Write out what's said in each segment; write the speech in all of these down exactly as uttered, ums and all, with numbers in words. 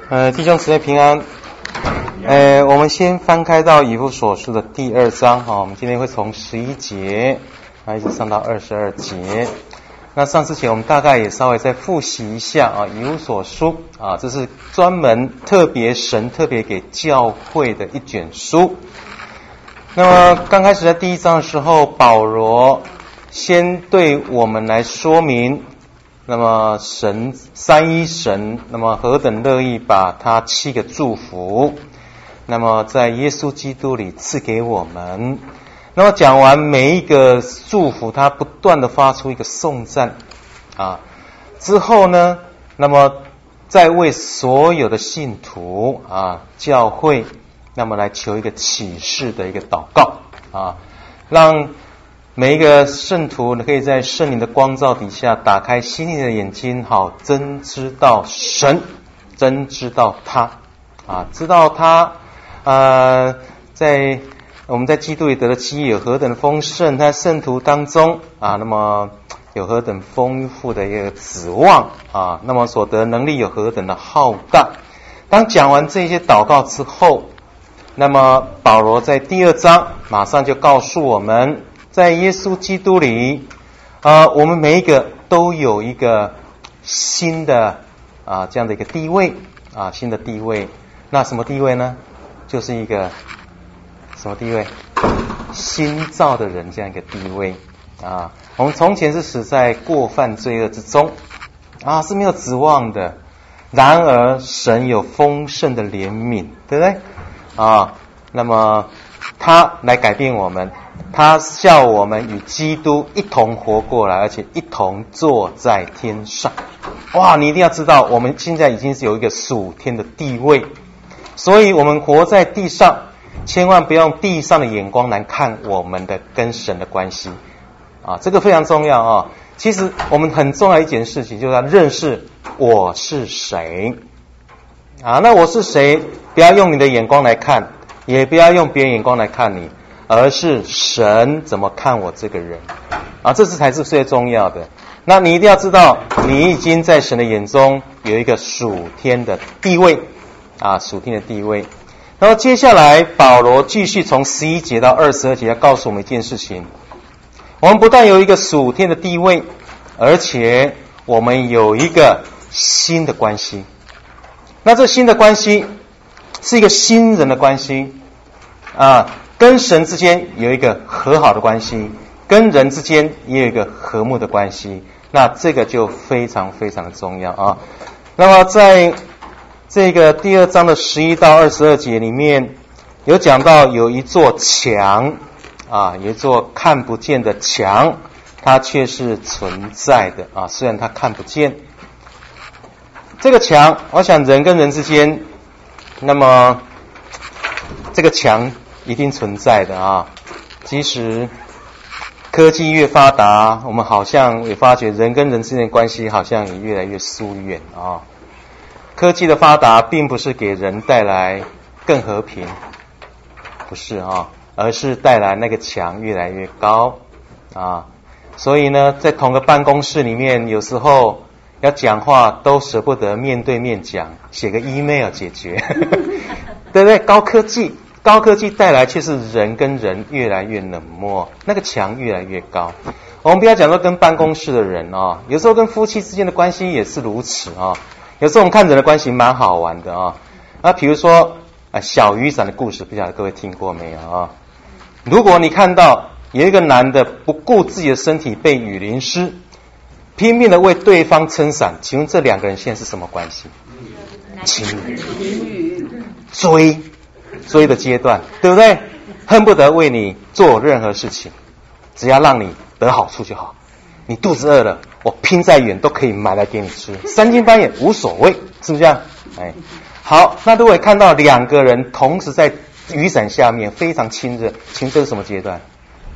呃，弟兄姊妹平安。呃，我们先翻开到以弗所书的第二章哈、哦，我们今天会从十一节啊一直上到二十二节。那上之前我们大概也稍微再复习一下啊，以弗所书啊，这是专门特别神特别给教会的一卷书。那么刚开始在第一章的时候，保罗先对我们来说明。那么神三一神，那么何等乐意把他七个祝福，那么在耶稣基督里赐给我们。那么讲完每一个祝福，他不断的发出一个颂赞啊，之后呢，那么再为所有的信徒啊教会，那么来求一个启示的一个祷告啊，让每一个圣徒可以在圣灵的光照底下打开心灵的眼睛，好真知道神，真知道他啊，知道他呃，在我们在基督里得的基业有何等丰盛，在圣徒当中啊，那么有何等丰富的一个指望啊，那么所得能力有何等的浩大。当讲完这些祷告之后，那么保罗在第二章马上就告诉我们，在耶稣基督里，呃，我们每一个都有一个新的啊这样的一个地位啊，新的地位。那什么地位呢？就是一个什么地位？新造的人这样一个地位啊。我们从前是死在过犯罪恶之中啊，是没有指望的。然而神有丰盛的怜悯，对不对啊？那么他来改变我们。他叫我们与基督一同活过来，而且一同坐在天上。哇，你一定要知道，我们现在已经是有一个属天的地位，所以我们活在地上，千万不要用地上的眼光来看我们的跟神的关系啊，这个非常重要啊。其实我们很重要一件事情，就是要认识我是谁啊。那我是谁？不要用你的眼光来看，也不要用别人眼光来看你。而是神怎么看我这个人啊，这是才是最重要的。那你一定要知道，你已经在神的眼中有一个属天的地位啊，属天的地位。然后接下来保罗继续从十一节到二十二节要告诉我们一件事情，我们不但有一个属天的地位，而且我们有一个新的关系。那这新的关系是一个新人的关系啊，跟神之间有一个和好的关系，跟人之间也有一个和睦的关系，那这个就非常非常的重要啊。那么在这个第二章的十一到二十二节里面，有讲到有一座墙啊，有一座看不见的墙，它却是存在的啊，虽然它看不见。这个墙，我想人跟人之间，那么这个墙一定存在的啊！即使科技越发达，我们好像也发觉人跟人之间的关系好像也越来越疏远啊。科技的发达并不是给人带来更和平，不是啊，而是带来那个墙越来越高啊。所以呢，在同个办公室里面，有时候要讲话都舍不得面对面讲，写个 email 解决，对不对？高科技。高科技带来却是人跟人越来越冷漠，那个墙越来越高。我们不要讲到跟办公室的人啊，有时候跟夫妻之间的关系也是如此啊。有时候我们看人的关系蛮好玩的啊。那比如说啊，小雨伞的故事，不晓得各位听过没有啊？如果你看到有一个男的不顾自己的身体被雨淋湿，拼命的为对方撑伞，请问这两个人现在是什么关系？情侣，追。追的阶段，对不对？恨不得为你做任何事情，只要让你得好处就好。你肚子饿了，我拼再远都可以买来给你吃，三更半夜无所谓，是不是这样？哎，好，那如果看到两个人同时在雨伞下面非常亲热，请问这是什么阶段？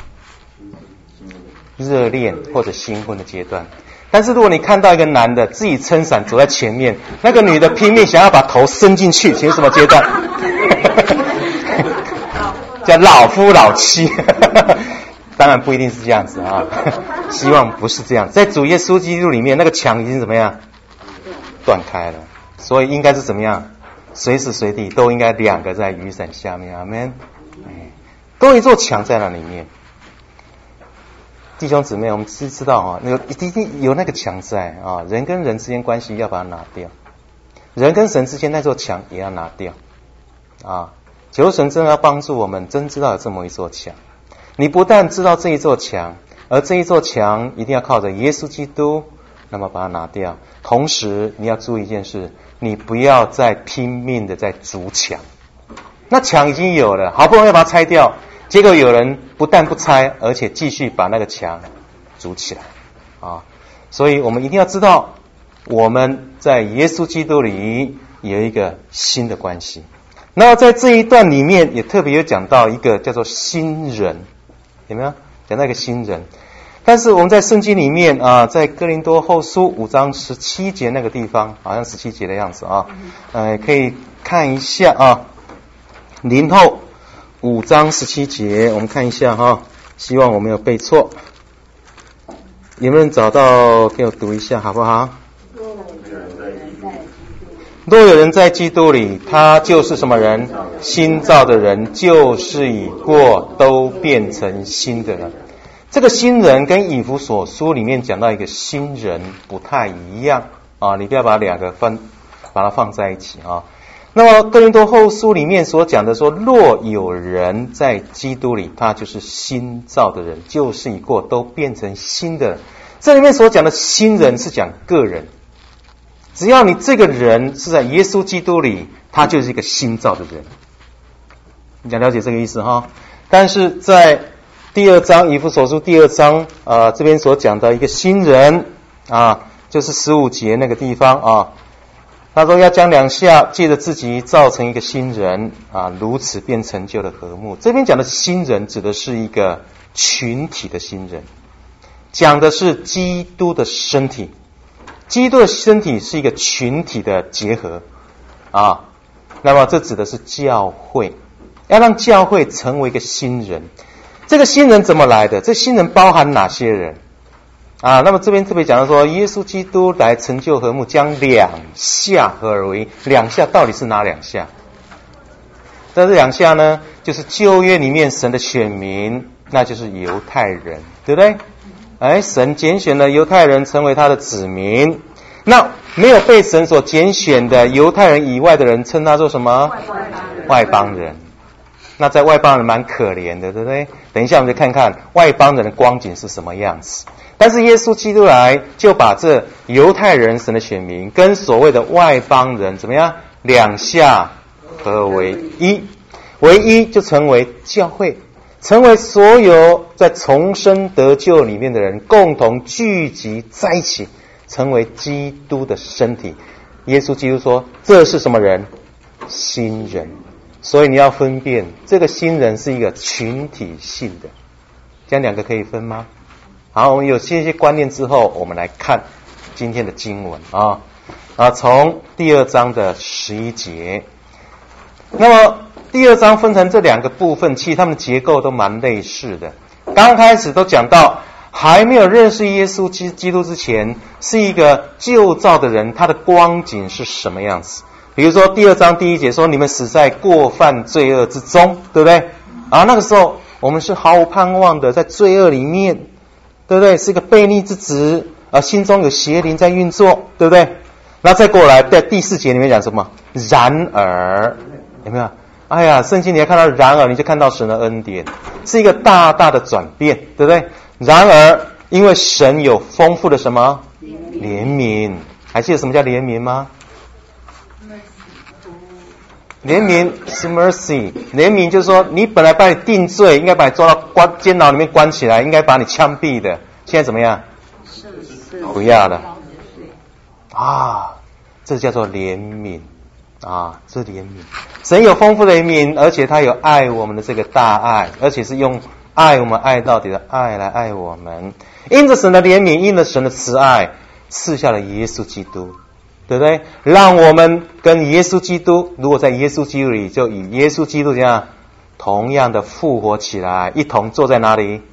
热恋或者新婚的阶段。但是如果你看到一个男的自己撑伞走在前面，那个女的拼命想要把头伸进去，请问什么阶段？叫老夫老妻。当然不一定是这样子啊，希望不是这样。在主耶稣基督里面，那个墙已经怎么样？断开了。所以应该是怎么样？ 随时随地都应该两个在雨伞下面，阿们。都有一座墙在那里面。弟兄姊妹，我们知知道啊，那个一定有那个墙在啊，人跟人之间关系要把它拿掉，人跟神之间那座墙也要拿掉啊。求神真的要帮助我们，真知道有这么一座墙。你不但知道这一座墙，而这一座墙一定要靠着耶稣基督，那么把它拿掉。同时你要注意一件事，你不要再拼命的在筑墙。那墙已经有了，好不容易要把它拆掉，结果有人不但不拆，而且继续把那个墙筑起来啊！所以我们一定要知道，我们在耶稣基督里有一个新的关系。那在这一段里面也特别有讲到一个叫做新人，有没有讲到一个新人？但是我们在圣经里面啊，在哥林多后书五章十七节那个地方，好像十七节的样子啊，呃，可以看一下啊，林后五章十七节，我们看一下哈，希望我没有背错。有没有人找到？给我读一下好不好？若有人在基督里，他就是什么人？新造的人，旧事已过，都变成新的人。这个新人跟以弗所书里面讲到一个新人不太一样啊，你不要把两个放把它放在一起啊。那么哥林多后书里面所讲的说，若有人在基督里，他就是新造的人，旧事已过，都变成新的人。这里面所讲的新人是讲个人，只要你这个人是在耶稣基督里，他就是一个新造的人。你想了解这个意思哈？但是在第二章以弗所书第二章啊，这边所讲的一个新人啊，就是十五节那个地方啊，他说要将两下借着自己造成一个新人啊，如此便成就了和睦。这边讲的新人指的是一个群体的新人，讲的是基督的身体。基督的身体是一个群体的结合啊，那么这指的是教会，要让教会成为一个新人。这个新人怎么来的？这新人包含哪些人啊？那么这边特别讲到说，耶稣基督来成就和睦，将两下合而为。两下到底是哪两下？这两下呢，就是旧约里面神的选民，那就是犹太人，对不对？哎，神拣选了犹太人成为他的子民，那没有被神所拣选的犹太人以外的人，称他做什么？外邦人。那在外邦人蛮可怜的，对不对？等一下我们就看看外邦人的光景是什么样子。但是耶稣基督来，就把这犹太人神的选民跟所谓的外邦人怎么样？两下合为一，为一就成为教会，成为所有在重生得救里面的人共同聚集在一起，成为基督的身体。耶稣基督说，这是什么人？新人。所以你要分辨，这个新人是一个群体性的，这样两个可以分吗？好，我们有这些观念之后，我们来看今天的经文啊啊，从第二章的十一节。那么第二章分成这两个部分，其实它们的结构都蛮类似的。刚开始都讲到，还没有认识耶稣基督之前，是一个旧造的人，他的光景是什么样子？比如说第二章第一节说，你们死在过犯罪恶之中，对不对？啊，那个时候我们是毫无盼望的，在罪恶里面，对不对？是一个悖逆之子，啊，心中有邪灵在运作，对不对？然后再过来，在第四节里面讲什么？然而，有没有？哎呀，圣经你要看到然而，你就看到神的恩典，是一个大大的转变，对不对？然而，因为神有丰富的什么？怜悯。还记得什么叫怜悯吗？怜悯是 mercy， 怜悯就是说，你本来把你定罪，应该把你抓到关监牢里面关起来，应该把你枪毙的，现在怎么样？不要了啊！这叫做怜悯啊，这怜悯。神有丰富的怜悯，而且他有爱我们的这个大爱，而且是用爱我们爱到底的爱来爱我们。因着神的怜悯，因着神的慈爱，赐下了耶稣基督。对不对？让我们跟耶稣基督，如果在耶稣基督里，就以耶稣基督这样同样的复活起来，一同坐在哪里？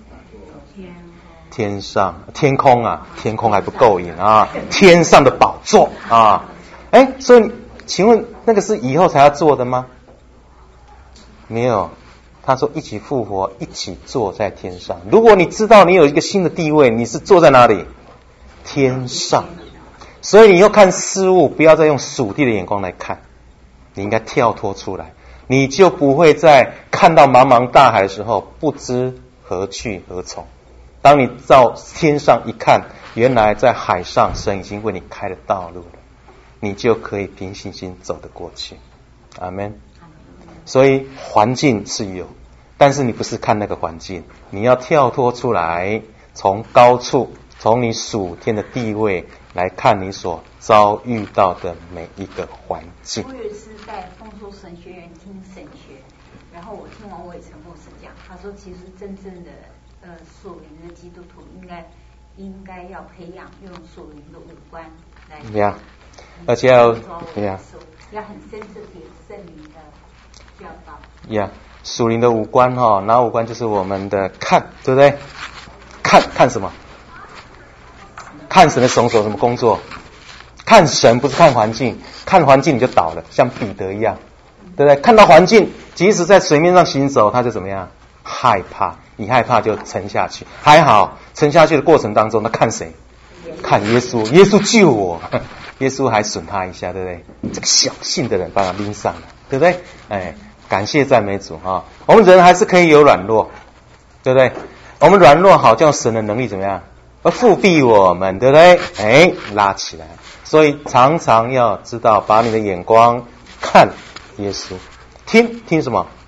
天上，天空啊，天空还不够瘾啊，天上的宝座啊！哎，所以请问那个是以后才要做的吗？没有，他说一起复活，一起坐在天上。如果你知道你有一个新的地位，你是坐在哪里？天上。所以你要看事物，不要再用属地的眼光来看，你应该跳脱出来，你就不会在看到茫茫大海的时候不知何去何从。当你到天上一看，原来在海上神已经为你开了道路了，你就可以凭信心走得过去。阿们。所以环境是有，但是你不是看那个环境，你要跳脱出来，从高处，从你属天的地位来看你所遭遇到的每一个环境。 我也是在丰收神学院听神学，然后我听王伟成牧师讲，他说其实真正的呃属灵的基督徒应该应该要培养用属灵的五官来， 对呀，而且要对呀， 要很深刻的圣灵的教导。 呀，属灵的五官哈，哪五官就是我们的看，对不对？看看什么？看神的手手什么工作？看神不是看环境，看环境你就倒了，像彼得一样，对不对？看到环境，即使在水面上行走，他就怎么样？害怕，一害怕就沉下去。还好，沉下去的过程当中，他看谁？看耶稣，耶稣救我，耶稣还损他一下，对不对？这个小信的人把他拎上了，对不对？哎，感谢赞美主啊！我们人还是可以有软弱，对不对？我们软弱好，叫神的能力怎么样？而复庇我们，对不对？哎，拉起来。所以常常要知道，把你的眼光看耶稣，听听什么？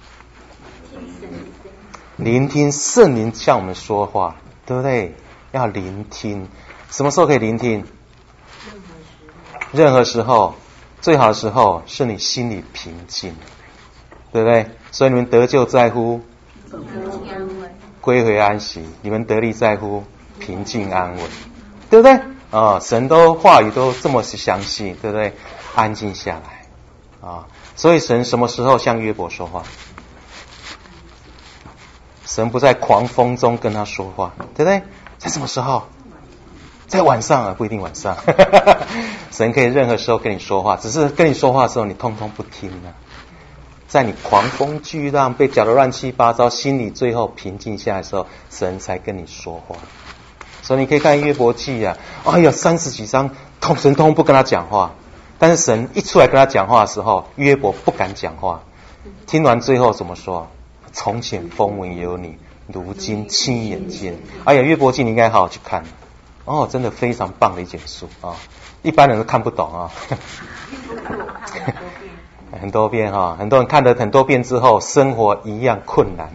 聆听圣灵向我们说话，对不对？要聆听。什么时候可以聆听？任何时候。最好的时候是你心里平静，对不对？所以你们得救在乎归回安息，你们得力在乎平静安稳，对不对？啊，神都话语都这么详细，对不对？安静下来啊！所以神什么时候向约伯说话？神不在狂风中跟他说话，对不对？在什么时候？在晚上啊，不一定晚上。神可以任何时候跟你说话，只是跟你说话的时候，你通通不听啊。在你狂风巨浪被搅得乱七八糟，心里最后平静下来的时候，神才跟你说话。所以你可以看约伯记啊，哎呀，三十几章，通神通不跟他讲话，但是神一出来跟他讲话的时候，约伯不敢讲话。听完最后怎么说？从前风闻有你，如今亲眼见。哎呀，约伯记你应该好好去看。哦，真的非常棒的一卷书啊！一般人都看不懂啊。很多遍哈，很多人看了很多遍之后，生活一样困难。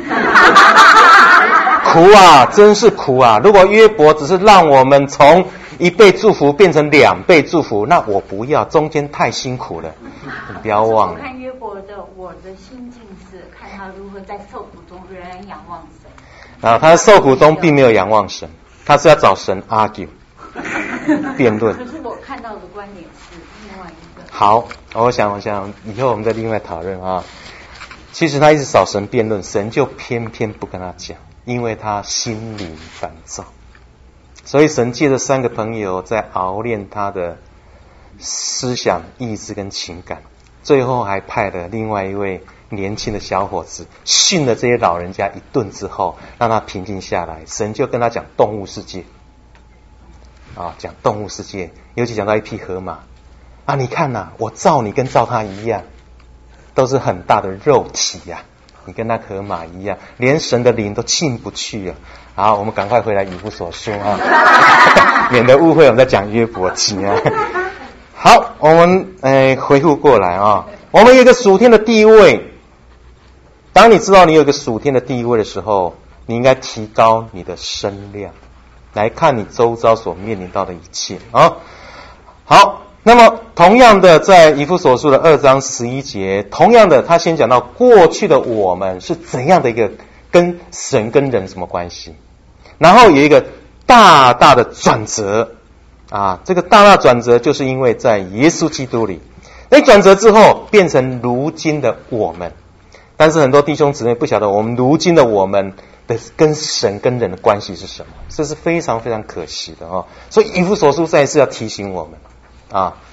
苦啊，真是苦啊！如果约伯只是让我们从一倍祝福变成两倍祝福，那我不要，中间太辛苦了。你不要忘了。 我看约伯的，我的心境是看他如何在受苦中仍然仰望神。 啊，他在受苦中并没有仰望神。他是要找神 argue 辩论。 可是我看到的观点是另外一个。 好，我想我想以后我们再另外讨论啊。其实他一直找神辩论，神就偏偏不跟他讲，因为他心灵烦躁。所以神借着三个朋友在熬炼他的思想、意志跟情感，最后还派了另外一位年轻的小伙子训了这些老人家一顿之后，让他平静下来。神就跟他讲动物世界啊，讲动物世界，尤其讲到一匹河马啊，你看呐、啊，我造你跟造他一样，都是很大的肉体呀、啊，你跟那河马一样，连神的灵都进不去啊。好，我们赶快回来以弗所书啊，免得误会我们在讲约伯记啊。好，我们诶回复过来啊，我们有一个属天的地位。当你知道你有一个属天的地位的时候，你应该提高你的声量，来看你周遭所面临到的一切啊。好，那么同样的，在以弗所书的二章十一节，同样的，他先讲到过去的我们是怎样的一个跟神跟人什么关系，然后有一个大大的转折啊，这个大大转折就是因为在耶稣基督里，那转折之后变成如今的我们。但是很多弟兄姊妹不晓得我们如今的我们的跟神跟人的关系是什么，这是非常非常可惜的哦。所以以弗所书再一次要提醒我们啊，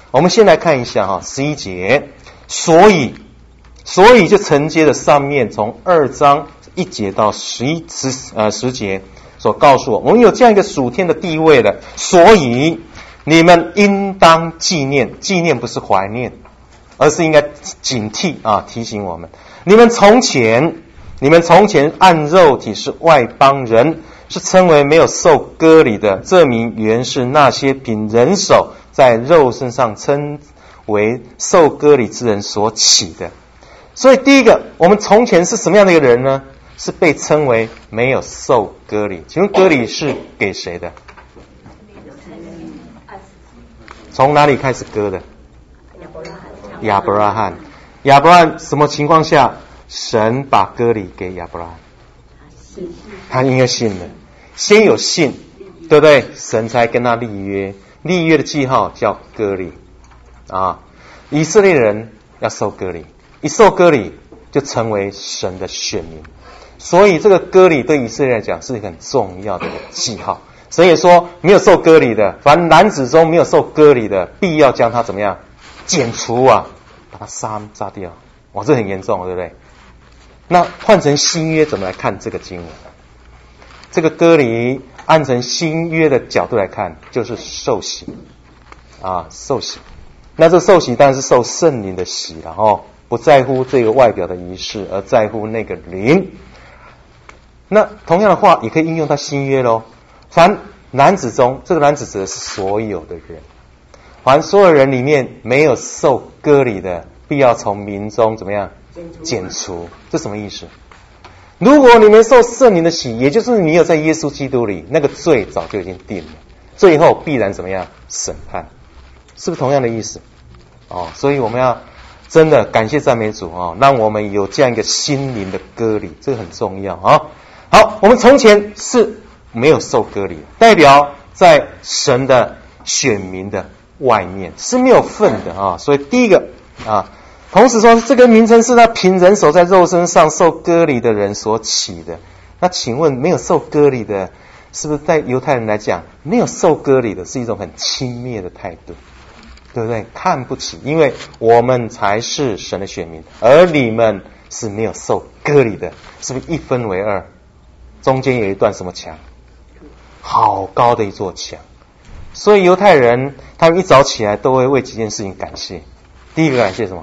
我们先来看一下哈，十一节，所以，所以就承接了上面从二章一节到十一十呃十节所告诉我，我们有这样一个属天的地位了，所以你们应当纪念，纪念不是怀念，而是应该警惕啊，提醒我们，你们从前，你们从前按肉体是外邦人，是称为没有受割礼的，这名原是那些凭人手在肉身上称为受割礼之人所起的。所以第一个，我们从前是什么样的一个人呢？是被称为没有受割礼。请问割礼是给谁的？从哪里开始割的？亚伯拉罕。亚伯拉罕什么情况下神把割礼给亚伯拉罕？他应该信了，先有信，对不对？神才跟他立约，立约的记号叫割礼啊。以色列人要受割礼，一受割礼就成为神的选民，所以这个割礼对以色列来讲是一个很重要的一个记号。神也说，没有受割礼的，凡男子中没有受割礼的，必要将他怎么样？剪除啊，把他杀杀掉。哇，这很严重，对不对？那换成新约怎么来看这个经文？这个割礼按成新约的角度来看，就是受洗啊，受洗。那这受洗当然是受圣灵的洗了哦，不在乎这个外表的仪式，而在乎那个灵。那同样的话也可以应用到新约咯。凡男子中，这个男子指的是所有的人，凡所有人里面没有受割礼的，必要从民中怎么样剪除？这什么意思？如果你没受圣灵的洗，也就是你有在耶稣基督里，那个罪早就已经定了，最后必然怎么样审判？是不是同样的意思？哦，所以我们要真的感谢赞美主哦，让我们有这样一个心灵的割礼，这个很重要啊。好，我们从前是没有受割礼，代表在神的选民的外面是没有份的啊。所以第一个啊，同时说这个名称是他凭人手在肉身上受割礼的人所起的。那请问没有受割礼的，是不是在犹太人来讲，没有受割礼的是一种很轻蔑的态度，对不对？看不起，因为我们才是神的选民，而你们是没有受割礼的，是不是一分为二？中间有一段什么墙？好高的一座墙。所以犹太人他们一早起来都会为几件事情感谢。第一个感谢什么？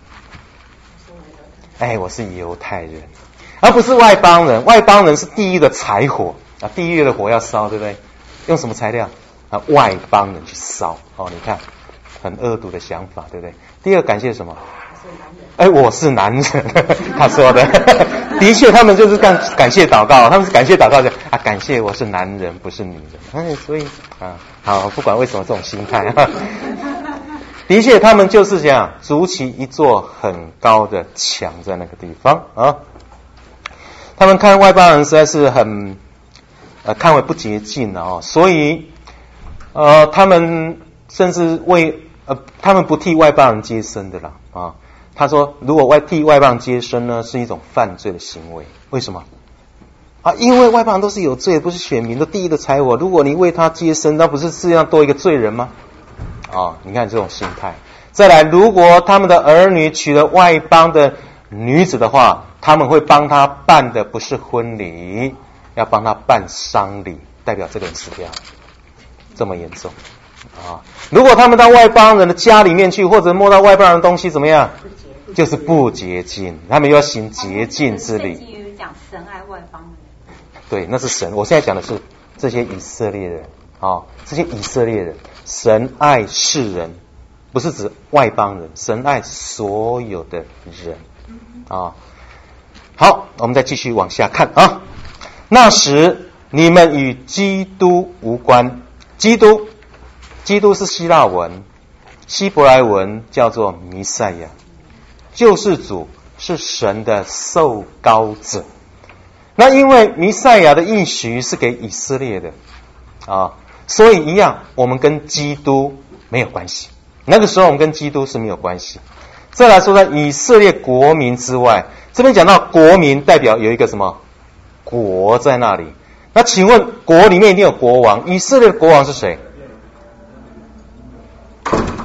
哎，我是犹太人，而不是外邦人。外邦人是地狱的柴火啊，地狱的火要烧，对不对？用什么材料啊？外邦人去烧哦，你看很恶毒的想法，对不对？第二个感谢什么？哎，我是男人，他说的，的确，他们就是感感谢祷告，他们是感谢祷告的啊，感谢我是男人，不是女人。哎，所以啊，好，不管为什么这种心态啊，的确，他们就是这样筑起一座很高的墙在那个地方啊。他们看外邦人实在是很呃看为不洁净的哦，所以呃他们甚至为呃他们不替外邦人接生的啦啊。他说，如果外替外邦接生呢，是一种犯罪的行为。为什么啊？因为外邦人都是有罪，不是选民，都地狱的柴火。如果你为他接生，那不是世界上多一个罪人吗？啊，你看这种心态。再来，如果他们的儿女娶了外邦的女子的话，他们会帮他办的不是婚礼，要帮他办丧礼，代表这个人死掉，这么严重啊！如果他们到外邦人的家里面去，或者摸到外邦人的东西，怎么样？就是不洁净，他们又要行洁净之礼。 圣经有讲神爱外邦人。 对，那是神。我现在讲的是这些以色列人啊、哦，这些以色列人，神爱世人，不是指外邦人，神爱所有的人啊、哦。好，我们再继续往下看啊。那时你们与基督无关，基督，基督是希腊文，希伯来文叫做弥赛亚。救世主是神的受膏者，那因为弥赛亚的应许是给以色列的啊，所以一样，我们跟基督没有关系。那个时候我们跟基督是没有关系。再来说，在以色列国民之外，这边讲到国民，代表有一个什么国在那里？那请问国里面一定有国王，以色列的国王是谁？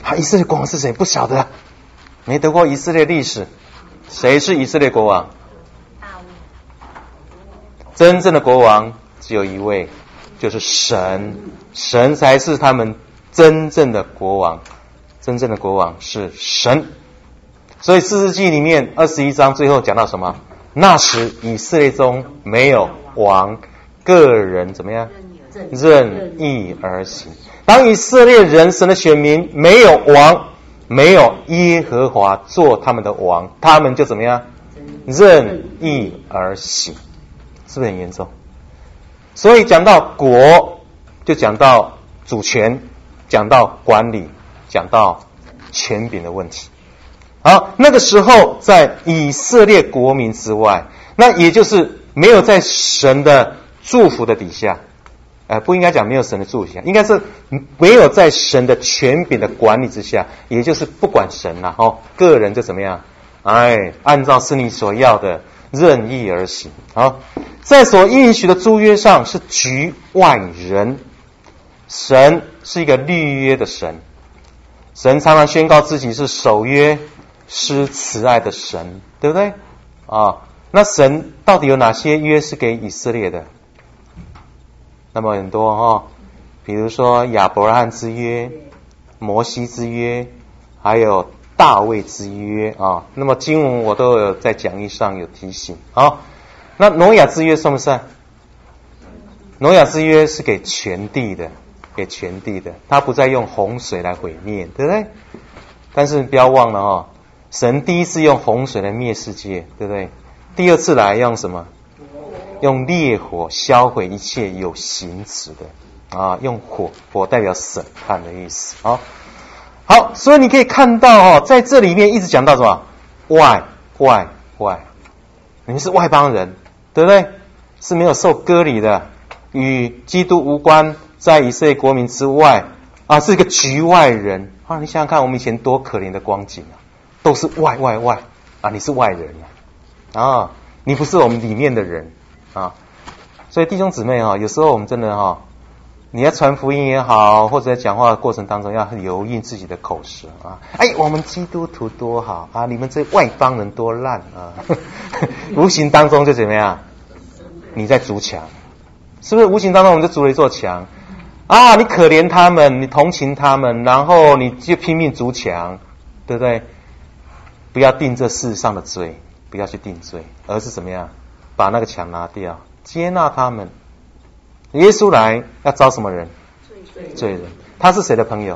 啊，以色列国王是谁？不晓得，没读过以色列历史。谁是以色列国王？ 大卫。 真正的国王只有一位，就是神，神才是他们真正的国王。真正的国王是神。所以士师记里面二十一章最后讲到什么？那时以色列中没有王，个人怎么样？任意而行。当以色列人神的选民没有王，没有耶和华做他们的王，他们就怎么样？任意而行，是不是很严重？所以讲到国，就讲到主权，讲到管理，讲到权柄的问题。好，那个时候在以色列国民之外，那也就是没有在神的祝福的底下，呃，不应该讲没有神的祝福下，应该是没有在神的权柄的管理之下，也就是不管神啦、啊，哦，个人就怎么样，哎，按照是你所要的任意而行。好，在所应许的诸约上是局外人，神是一个律约的神，神常常宣告自己是守约施慈爱的神，对不对啊？那神到底有哪些约是给以色列的？那么很多哈、哦，比如说亚伯拉罕之约、摩西之约，还有大卫之约啊。那么经文我都有在讲义上有提醒。好，那挪亚之约算不算？挪亚之约是给全地的，给全地的，他不再用洪水来毁灭，对不对？但是不要忘了哦，神第一次用洪水来灭世界，对不对？第二次来用什么？用烈火销毁一切有形质的啊，用火，火代表审判的意思啊。好，所以你可以看到哦，在这里面一直讲到什么？外外外，你们是外邦人，对不对？是没有受割礼的，与基督无关，在以色列国民之外啊，是一个局外人啊。你想想看，我们以前多可怜的光景啊，都是外外外啊，你是外人啊，啊，你不是我们里面的人。啊，所以弟兄姊妹哈、哦，有时候我们真的哈、哦，你要传福音也好，或者在讲话的过程当中要留意自己的口舌啊。哎，我们基督徒多好啊，你们这外邦人多烂啊！无形当中就怎么样？你在筑墙，是不是？无形当中我们就筑了一座墙啊！你可怜他们，你同情他们，然后你就拼命筑墙，对不对？不要定这世上的罪，不要去定罪，而是怎么样？把那个墙拿掉，接纳他们。耶稣来要招什么人？罪人。他是谁的朋友？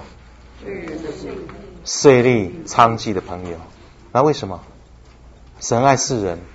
税吏娼妓的朋友。那为什么？神爱世人。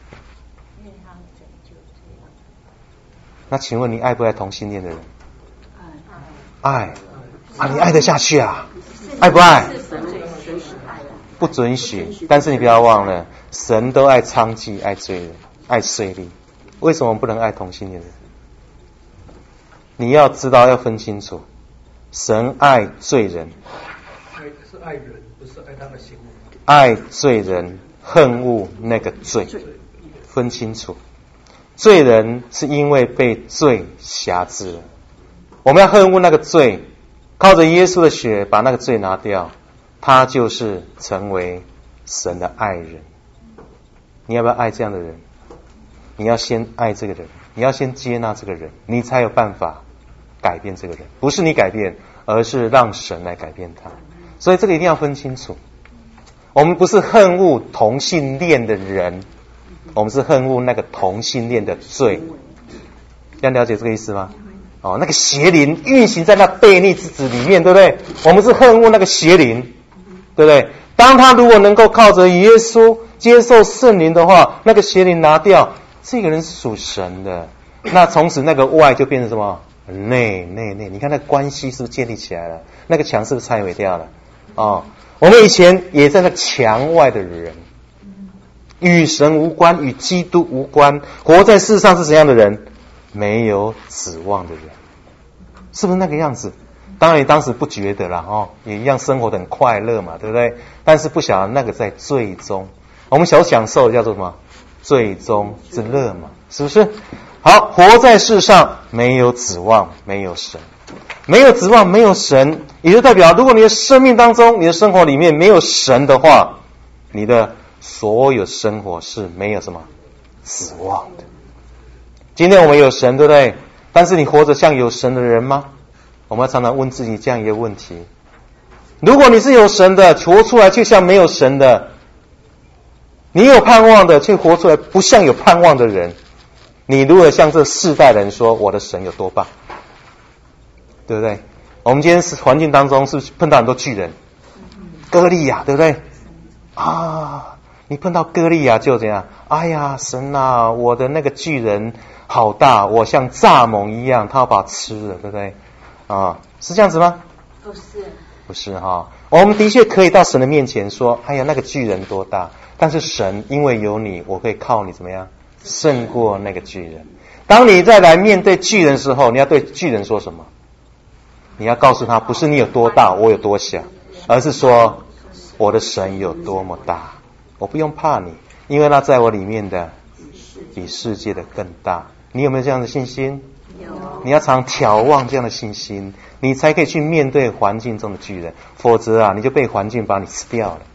那请问你爱不爱同性恋的人？爱啊，你爱得下去啊？爱不爱？不准许。但是你不要忘了，神都爱娼妓，爱罪人，爱税吏。为什么不能爱同性恋人？你要知道，要分清楚，神爱罪人， 爱是爱人，不是爱他的行为。 爱罪人，恨恶那个罪，分清楚。罪人是因为被罪辖制了，我们要恨恶那个罪，靠着耶稣的血把那个罪拿掉，他就是成为神的爱人。你要不要爱这样的人？你要先爱这个人，你要先接纳这个人，你才有办法改变这个人。不是你改变，而是让神来改变他。所以这个一定要分清楚。我们不是恨恶同性恋的人，我们是恨恶那个同性恋的罪。要了解这个意思吗？哦，那个邪灵运行在那悖逆之子里面，对不对？我们是恨恶那个邪灵，对不对？当他如果能够靠着耶稣接受圣灵的话，那个邪灵拿掉，这个人是属神的，那从此那个外就变成什么？内内内，你看那个关系是不是建立起来了？那个墙是不是拆毁掉了？哦，我们以前也在那墙外的人，与神无关，与基督无关，活在世上是怎样的人？没有指望的人，是不是那个样子？当然你当时不觉得啦，哦，也一样生活得很快乐嘛，对不对？但是不晓得那个在最终，我们所享受的叫做什么？最终之乐嘛，是不是？好，活在世上没有指望，没有神， 没有指望，没有神，也就代表，如果你的生命当中，你的生活里面没有神的话，你的所有生活是没有什么指望的。今天我们有神，对不对？但是你活着像有神的人吗？我们要常常问自己这样一个问题。如果你是有神的，活出来却像没有神的，你有盼望的却活出来不像有盼望的人，你如何向这世代人说我的神有多棒？对不对？我们今天是环境当中是不是碰到很多巨人？歌利亚，对不对？啊，你碰到歌利亚就怎样？哎呀，神啊，我的那个巨人好大，我像蚱蜢一样，他要把我吃了，对不对？啊，是这样子吗？ 不是， 不是哈。我们的确可以到神的面前说，哎呀，那个巨人多大？但是神因为有你，我可以靠你怎么样胜过那个巨人。当你再来面对巨人的时候，你要对巨人说什么？你要告诉他，不是你有多大，我有多小，而是说我的神有多么大，我不用怕你，因为那在我里面的比世界的更大。你有没有这样的信心？ 有。 你要常眺望这样的信心，你才可以去面对环境中的巨人，否则啊，你就被环境把你吃掉了。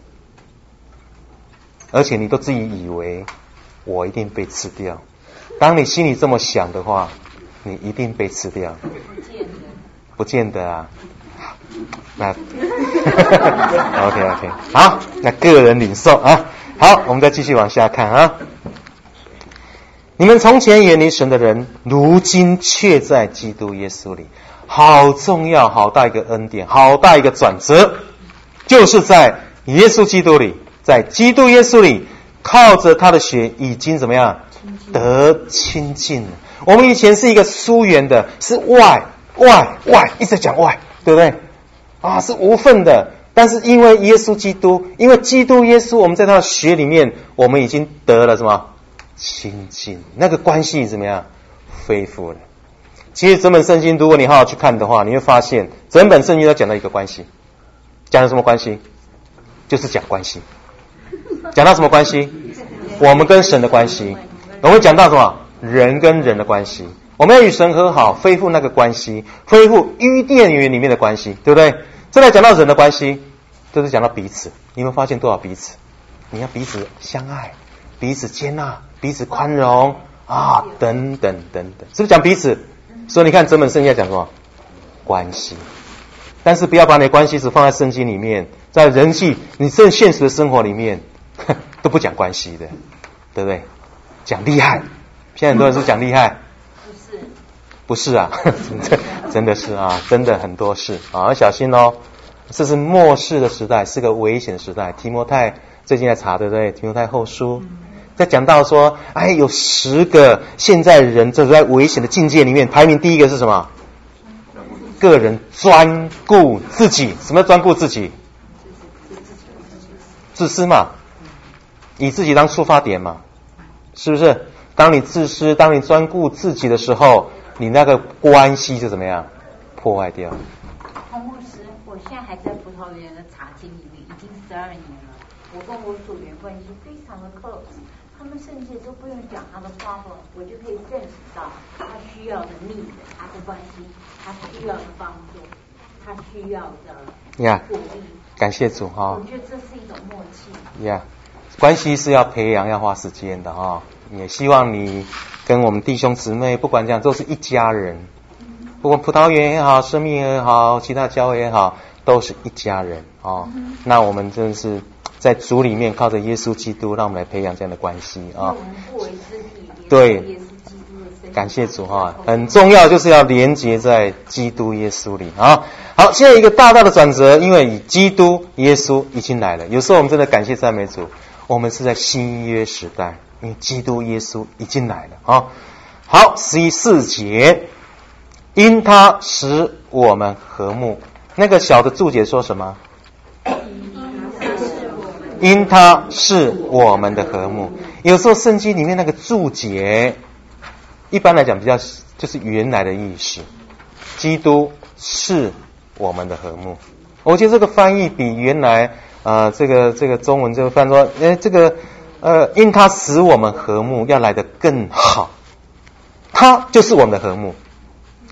而且你都自己以为我一定被吃掉，当你心里这么想的话，你一定被吃掉。不见得啊，那OK OK 好，那个人领受啊。好，我们再继续往下看啊。你们从前远离神的人，如今却在基督耶稣里。好重要，好大一个恩典，好大一个转折，就是在耶稣基督里，在基督耶稣里，靠着他的血已经怎么样得亲近了。我们以前是一个疏远的，是外外外，一直讲外，对不对啊？是无份的。但是因为耶稣基督，因为基督耶稣，我们在他的血里面，我们已经得了什么亲近，那个关系怎么样恢复了。其实整本圣经如果你好好去看的话，你会发现整本圣经都讲到一个关系。讲到什么关系？就是讲关系。讲到什么关系？我们跟神的关系。我们讲到什么？人跟人的关系。我们要与神和好，恢复那个关系，恢复伊甸园里面的关系，对不对？再来讲到人的关系，就是讲到彼此。你有没有发现多少彼此？你要彼此相爱，彼此接纳，彼此宽容啊，等等等等，是不是讲彼此？所以你看整本圣经在讲什么？关系。但是不要把你的关系只放在圣经里面，在人际你正现实的生活里面都不讲关系的，对不对？讲厉害，现在很多人是讲厉害。不是啊，真的是啊，真的很多事啊，要小心哦。这是末世的时代，是个危险的时代。提摩太最近在查，对不对？提摩太后书在讲到说，哎，有十个现在人这在危险的境界里面，排名第一个是什么？个人专顾自己。什么叫专顾自己？自私嘛，以自己当出发点嘛，是不是？当你自私，当你专顾自己的时候，你那个关系就怎么样破坏掉？ 洪牧师，我现在还在葡萄园的茶经里面，已经十二年了。我跟我组员关系非常的 close， 他们甚至都不用讲他的 problem， 我就可以认识到他需要的 need， 他的关系，他需要的帮助，他需要的鼓励。Yeah, 感谢主哈、哦！ 我觉得这是一种默契。 Yeah， 关系是要培养，要花时间的哈、哦。也希望你跟我们弟兄姊妹，不管这样，都是一家人。不管葡萄园也好，生命也好，其他教会也好，都是一家人哦。嗯、那我们真的是在主里面靠着耶稣基督，让我们来培养这样的关系啊。对，感谢主哈、哦，很重要就是要连结在基督耶稣里啊。好，现在一个大大的转折，因为基督耶稣已经来了。有时候我们真的感谢赞美主，我们是在新约时代。因为基督耶稣已经来了啊！好，十四节，因他使我们和睦。那个小的注解说什么？因他是我们的和睦。有时候圣经里面那个注解，一般来讲比较就是原来的意思。基督是我们的和睦。我觉得这个翻译比原来呃这个这个中文这个翻说，哎这个。呃，因他使我们和睦，要来得更好。他就是我们的和睦。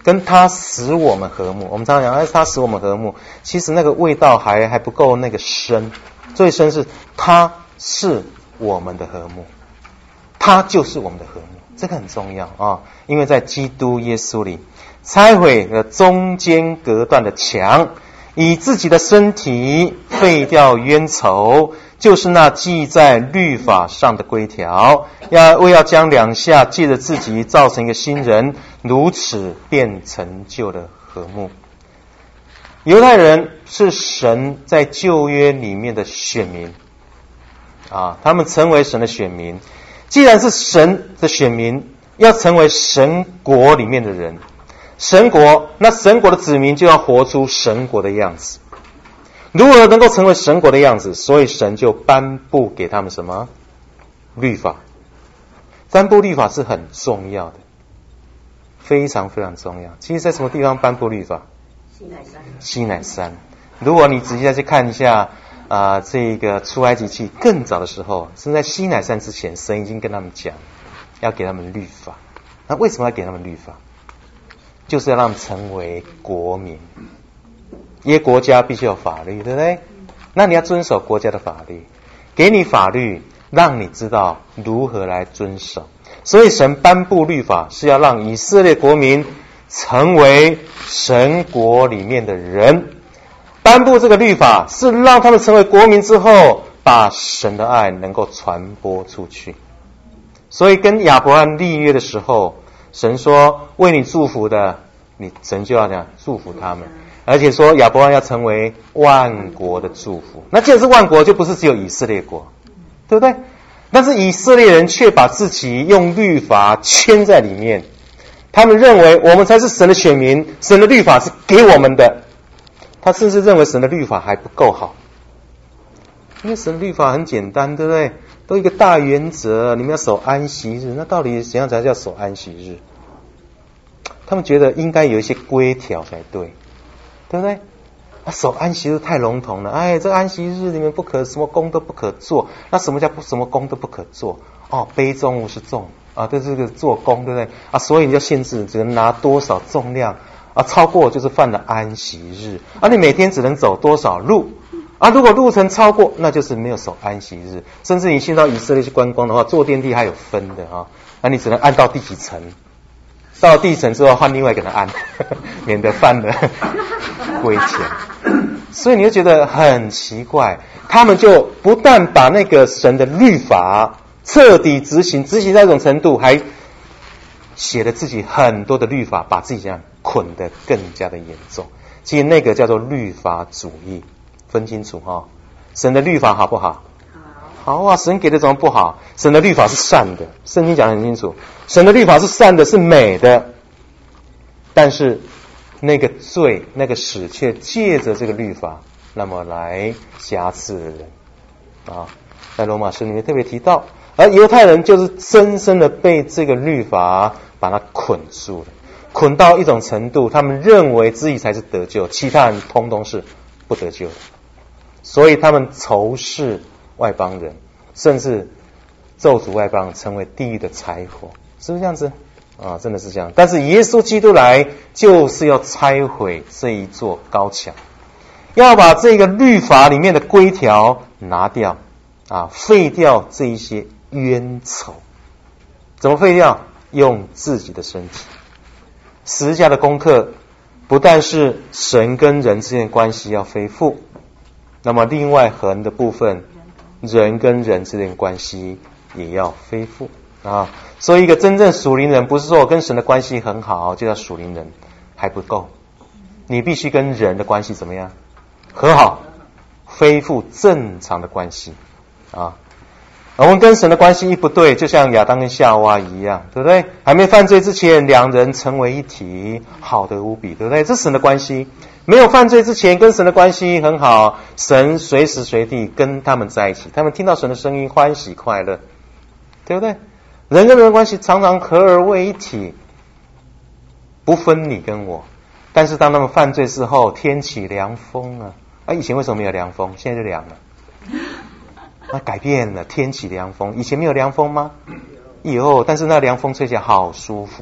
跟他使我们和睦。我们常常讲，哎，他使我们和睦，其实那个味道还还不够那个深，最深是他是我们的和睦，他就是我们的和睦，这个很重要啊！因为在基督耶稣里拆毁了中间隔断的墙，以自己的身体废掉冤仇，就是那记在律法上的规条，要为要将两下借着自己造成一个新人，如此便成就了和睦。犹太人是神在旧约里面的选民啊，他们成为神的选民。既然是神的选民，要成为神国里面的人，神国，那神国的子民就要活出神国的样子。如何能够成为神国的样子？所以神就颁布给他们什么？律法。颁布律法是很重要的，非常非常重要。其实在什么地方颁布律法？ 西乃山。 西乃山。如果你仔细再去看一下啊、呃，这个出埃及记更早的时候，是在西乃山之前，神已经跟他们讲，要给他们律法。那为什么要给他们律法？就是要让他们成为国民。因为国家必须有法律，对不对？那你要遵守国家的法律，给你法律，让你知道如何来遵守。所以神颁布律法是要让以色列国民成为神国里面的人。颁布这个律法是让他们成为国民之后，把神的爱能够传播出去。所以跟亚伯兰立约的时候，神说为你祝福的，你神就要这样祝福他们，而且说亚伯兰要成为万国的祝福。那既然是万国，就不是只有以色列国，对不对？但是以色列人却把自己用律法圈在里面，他们认为我们才是神的选民，神的律法是给我们的。他甚至认为神的律法还不够好，因为神的律法很简单，对不对？都一个大原则，你们要守安息日，那到底怎样才叫守安息日？他们觉得应该有一些规条才对，对不对？啊，守安息日太笼统了，哎，这个安息日里面不可什么工都不可做，那什么叫不什么工都不可做？哦，背重物是重啊，对这个做工，对不对？啊，所以你要限制只能拿多少重量啊，超过就是犯了安息日啊，你每天只能走多少路啊？如果路程超过，那就是没有守安息日。甚至你去到以色列去观光的话，坐电梯还有分的啊，那你只能按到第几层，到了第一层之后换另外一个人按，免得犯了规条。所以你就觉得很奇怪，他们就不但把那个神的律法彻底执行，执行到一种程度，还写了自己很多的律法，把自己这样捆得更加的严重。其实那个叫做律法主义，分清楚哈、哦。神的律法好不好？好，好啊，神给的怎么不好？神的律法是善的，圣经讲得很清楚，神的律法是善的，是美的。但是那个罪，那个使却借着这个律法，那么来瑕疵的人啊，在罗马书里面特别提到。而犹太人就是深深的被这个律法把它捆住了，捆到一种程度，他们认为自己才是得救，其他人通通是不得救的。所以他们仇视外邦人，甚至咒诅外邦人成为地狱的柴火，是不是这样子啊？真的是这样。但是耶稣基督来就是要拆毁这一座高墙，要把这个律法里面的规条拿掉啊，废掉这一些冤仇。怎么废掉？用自己的身体。十字架的功课不但是神跟人之间的关系要恢复，那么另外横的部分，人跟人之间的关系也要恢复啊。所以一个真正属灵人，不是说我跟神的关系很好就叫属灵人，还不够，你必须跟人的关系怎么样？和好，恢复正常的关系啊。我们跟神的关系一不对，就像亚当跟夏娃一样，对不对？还没犯罪之前，两人成为一体，好得无比，对不对？这是神的关系。没有犯罪之前，跟神的关系很好，神随时随地跟他们在一起，他们听到神的声音欢喜快乐，对不对？人跟人的关系常常合而为一体，不分你跟我。但是当他们犯罪之后，天起凉风啊！啊，以前为什么没有凉风？现在就凉了。那改变了，天起凉风。以前没有凉风吗？有，但是那凉风吹起来好舒服，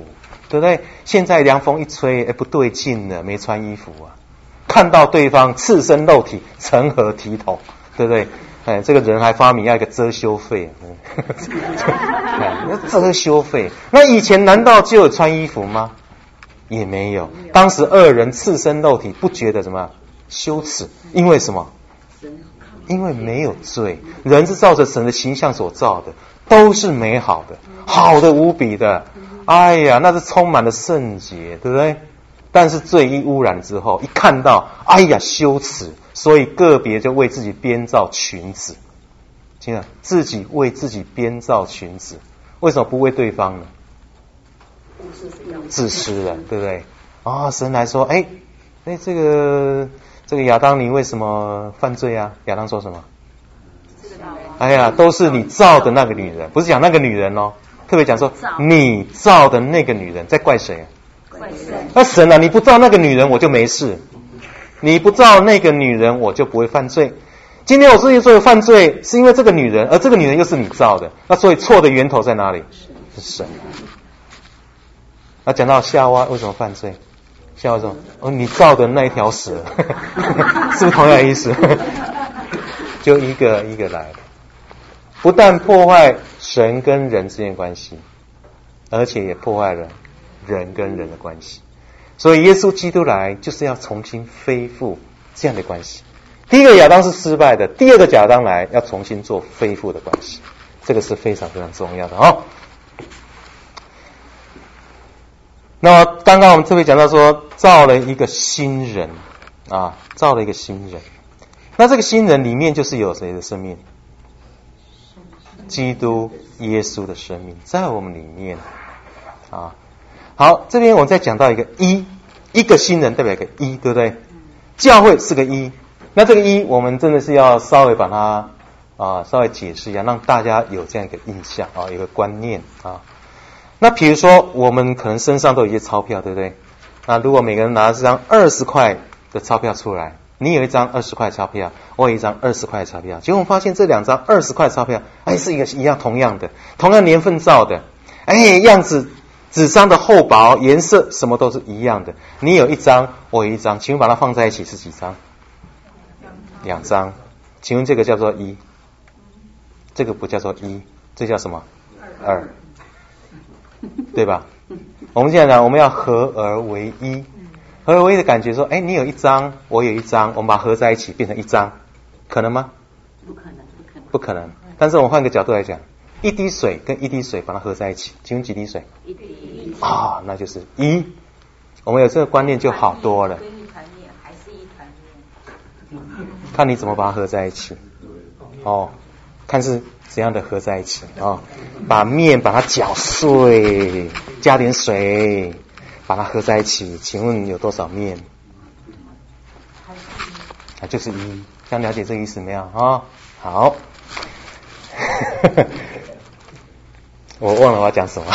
对不对？现在凉风一吹，哎，不对劲了，没穿衣服啊，看到对方赤身露体，成何体统，对不对？哎，这个人还发明要一个遮羞费，遮羞费。那以前难道就有穿衣服吗？也没有。当时二人赤身露体，不觉得什么羞耻？因为什么？因为没有罪。人是照着神的形象所造的，都是美好的，好的无比的。哎呀，那是充满了圣洁，对不对？但是罪一污染之后，一看到，哎呀，羞耻，所以个别就为自己编造裙子。听了，自己为自己编造裙子，为什么不为对方呢？自私了，对不对？啊、哦，神来说，哎，哎，这个这个亚当，你为什么犯罪啊？亚当说什么？哎呀，都是你造的那个女人，不是讲那个女人哦，特别讲说你造的那个女人，在怪谁啊？ 怪神。 那神啊，你不造那个女人，我就没事；你不造那个女人，我就不会犯罪。今天我之所以犯罪，是因为这个女人，而这个女人又是你造的，那所以错的源头在哪里？是神。那讲到夏娃为什么犯罪？夏娃说：“哦，你造的那一条蛇，是不是同样的意思？”就一个一个来了，不但破坏神跟人之间的关系，而且也破坏了人跟人的关系。所以耶稣基督来就是要重新恢复这样的关系。第一个亚当是失败的，第二个亚当来要重新做恢复的关系，这个是非常非常重要的哦。那么刚刚我们特别讲到说，造了一个新人啊，造了一个新人。那这个新人里面就是有谁的生命？基督耶稣的生命在我们里面啊。好，这边我再讲到一个一，一个新人代表一个一，对不对？教会是个一，那这个一我们真的是要稍微把它啊稍微解释一下，让大家有这样一个印象啊，一个观念啊。那比如说我们可能身上都有一些钞票，对不对？那如果每个人拿这张二十块的钞票出来，你有一张二十块钞票，我有一张二十块钞票，结果我们发现这两张二十块钞票，哎，是一个一样同样的，同样年份造的，哎，样子、纸张的厚薄、颜色什么都是一样的。你有一张，我有一张，请问把它放在一起是几张？两张。请问这个叫做一？这个不叫做一，这叫什么？二，对吧？我们现在讲，我们要合而为一。合而为一的感觉说，哎，你有一张，我有一张，我们把它合在一起变成一张，可能吗？ 不可能，不可能。 不可能。但是我们换个角度来讲，一滴水跟一滴水把它合在一起，请问几滴水？ 一滴。 啊，那就是一。我们有这个观念就好多了。 跟一团面还是一团面。 看你怎么把它合在一起。哦，看是怎样的合在一起哦。把面把它搅碎，加点水，把它合在一起。请问有多少面？啊，就是一。这样了解这个意思没有啊、哦？好。我忘了我要讲什么。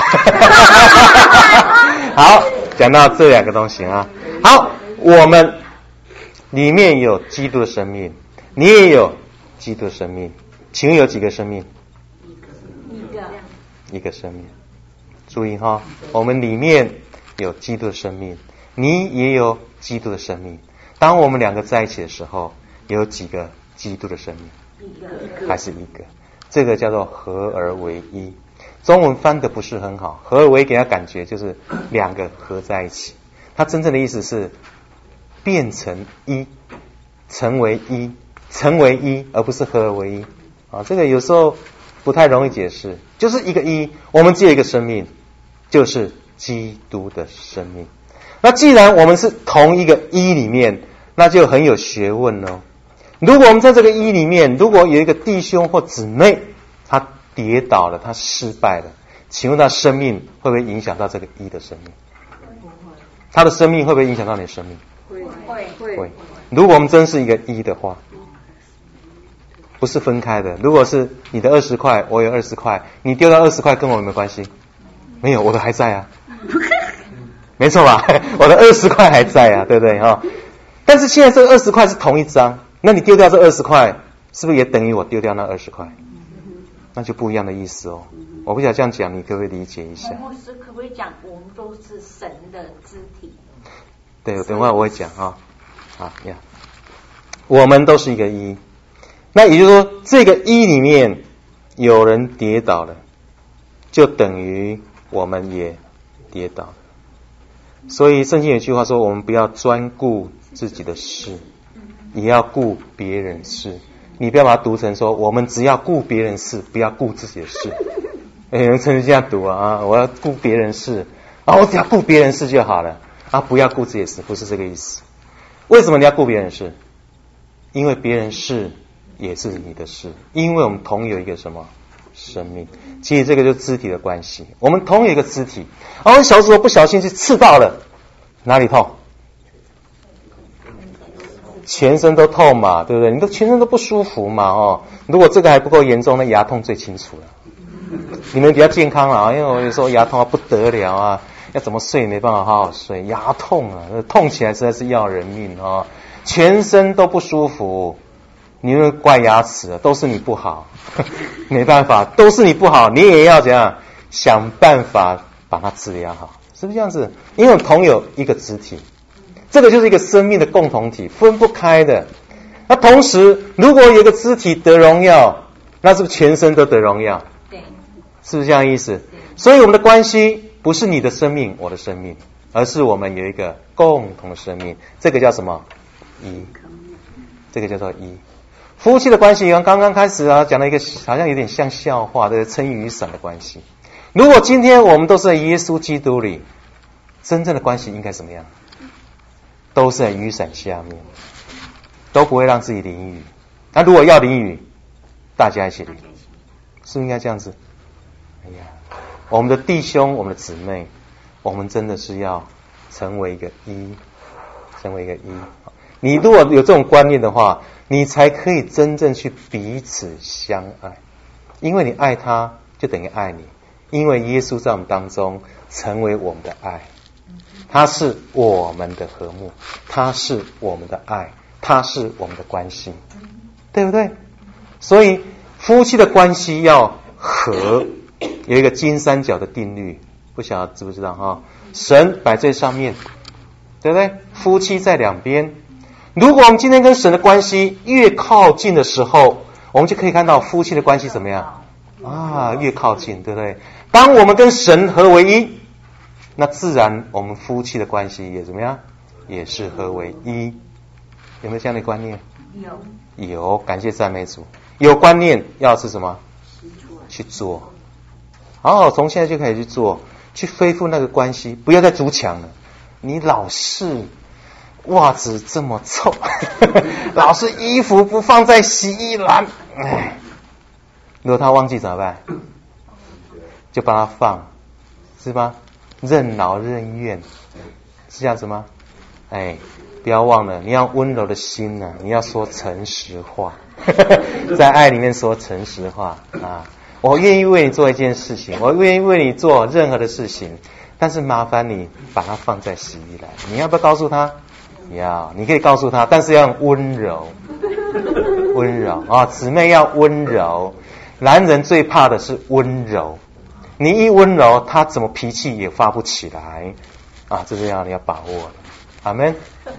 好，讲到这两个东西啊。好，我们里面有基督的生命，你也有基督的生命。请问有几个生命？ 一个。 一个生命。注意哈，我们里面有基督的生命，你也有基督的生命。当我们两个在一起的时候，有几个基督的生命？ 一个。 还是一个？这个叫做合而为一。中文翻的不是很好，合而为一给他感觉就是两个合在一起，它真正的意思是变成一，成为一，成为一，而不是合而为一啊。这个有时候不太容易解释，就是一个一，我们只有一个生命，就是基督的生命。那既然我们是同一个一里面，那就很有学问哦。如果我们在这个一里面，如果有一个弟兄或姊妹，他跌倒了，他失败了，请问他生命会不会影响到这个一的生命？他的生命会不会影响到你的生命？ 会会会。如果我们真是一个一的话，不是分开的。如果是你的二十块，我有二十块，你丢到二十块跟我有没有关系？没有，我的还在啊。没错吧？我的二十块还在啊，对不对哈？但是现在这二十块是同一张，那你丢掉这二十块，是不是也等于我丢掉那二十块？ 那就不一样的意思哦。我不晓得这样讲，你可不可以理解一下？ 牧师可不可以讲，我们都是神的肢体？ 对，等会我会讲啊。好呀，我们都是一个一。那也就是说，这个一里面有人跌倒了，就等于我们也跌倒了。所以圣经有句话说，我们不要专顾自己的事，也要顾别人事。你不要把它读成说，我们只要顾别人事，不要顾自己的事。有人曾经这样读啊，啊我要顾别人事，啊，我只要顾别人事就好了，啊，不要顾自己的事，不是这个意思。为什么你要顾别人事？因为别人事也是你的事，因为我们同有一个什么生命。其实这个就是肢体的关系，我们同有一个肢体。而我小时候不小心去刺到了，哪里痛？全身都痛嘛，对不对？你都全身都不舒服嘛，哦。如果这个还不够严重，那牙痛最清楚了。你们比较健康啦，因为我有时候牙痛啊不得了啊，要怎么睡没办法好好睡，牙痛啊，痛起来实在是要人命啊，全身都不舒服。你们怪牙齿，都是你不好，没办法，都是你不好，你也要怎样想办法把它治疗好，是不是这样子？因为我们同有一个肢体。这个就是一个生命的共同体，分不开的。那同时，如果有一个肢体得荣耀，那是不是全身都得荣耀？ 对， 是不是这样的意思？所以我们的关系不是你的生命，我的生命，而是我们有一个共同的生命。这个叫什么？一。这个叫做一。夫妻的关系，刚刚开始啊，讲了一个好像有点像笑话的撑雨伞的关系。如果今天我们都是在耶稣基督里，真正的关系应该怎么样？都是在雨伞下面，都不会让自己淋雨。那如果要淋雨，大家一起淋，是不是应该这样子？哎呀，我们的弟兄，我们的姊妹，我们真的是要成为一个一，成为一个一。你如果有这种观念的话，你才可以真正去彼此相爱，因为你爱他，就等于爱你，因为耶稣在我们当中成为我们的爱。他是我们的和睦，他是我们的爱，他是我们的关系，对不对？所以夫妻的关系要和，有一个金三角的定律，不晓得知不知道哈？神摆在上面，对不对？夫妻在两边。如果我们今天跟神的关系越靠近的时候，我们就可以看到夫妻的关系怎么样啊？越靠近，对不对？当我们跟神合为一，那自然我们夫妻的关系也怎么样？也是合为一。有没有这样的观念？有。有，感谢赞美主。有观念要是什么？去做。好好从现在就开始去做，去恢复那个关系，不要再筑墙了。你老是袜子这么臭，老是衣服不放在洗衣篮，哎，如果他忘记怎么办？就帮他放，是吧？任劳任怨，是这样子吗？哎，不要忘了，你要温柔的心呢、啊，你要说诚实话，在爱里面说诚实话啊！我愿意为你做一件事情，我愿意为你做任何的事情，但是麻烦你把它放在洗衣篮。你要不要告诉他？要，你可以告诉他，但是要用温柔，温柔啊！姊妹要温柔，男人最怕的是温柔。你一温柔，他怎么脾气也发不起来啊！这是要你要把握的。阿们。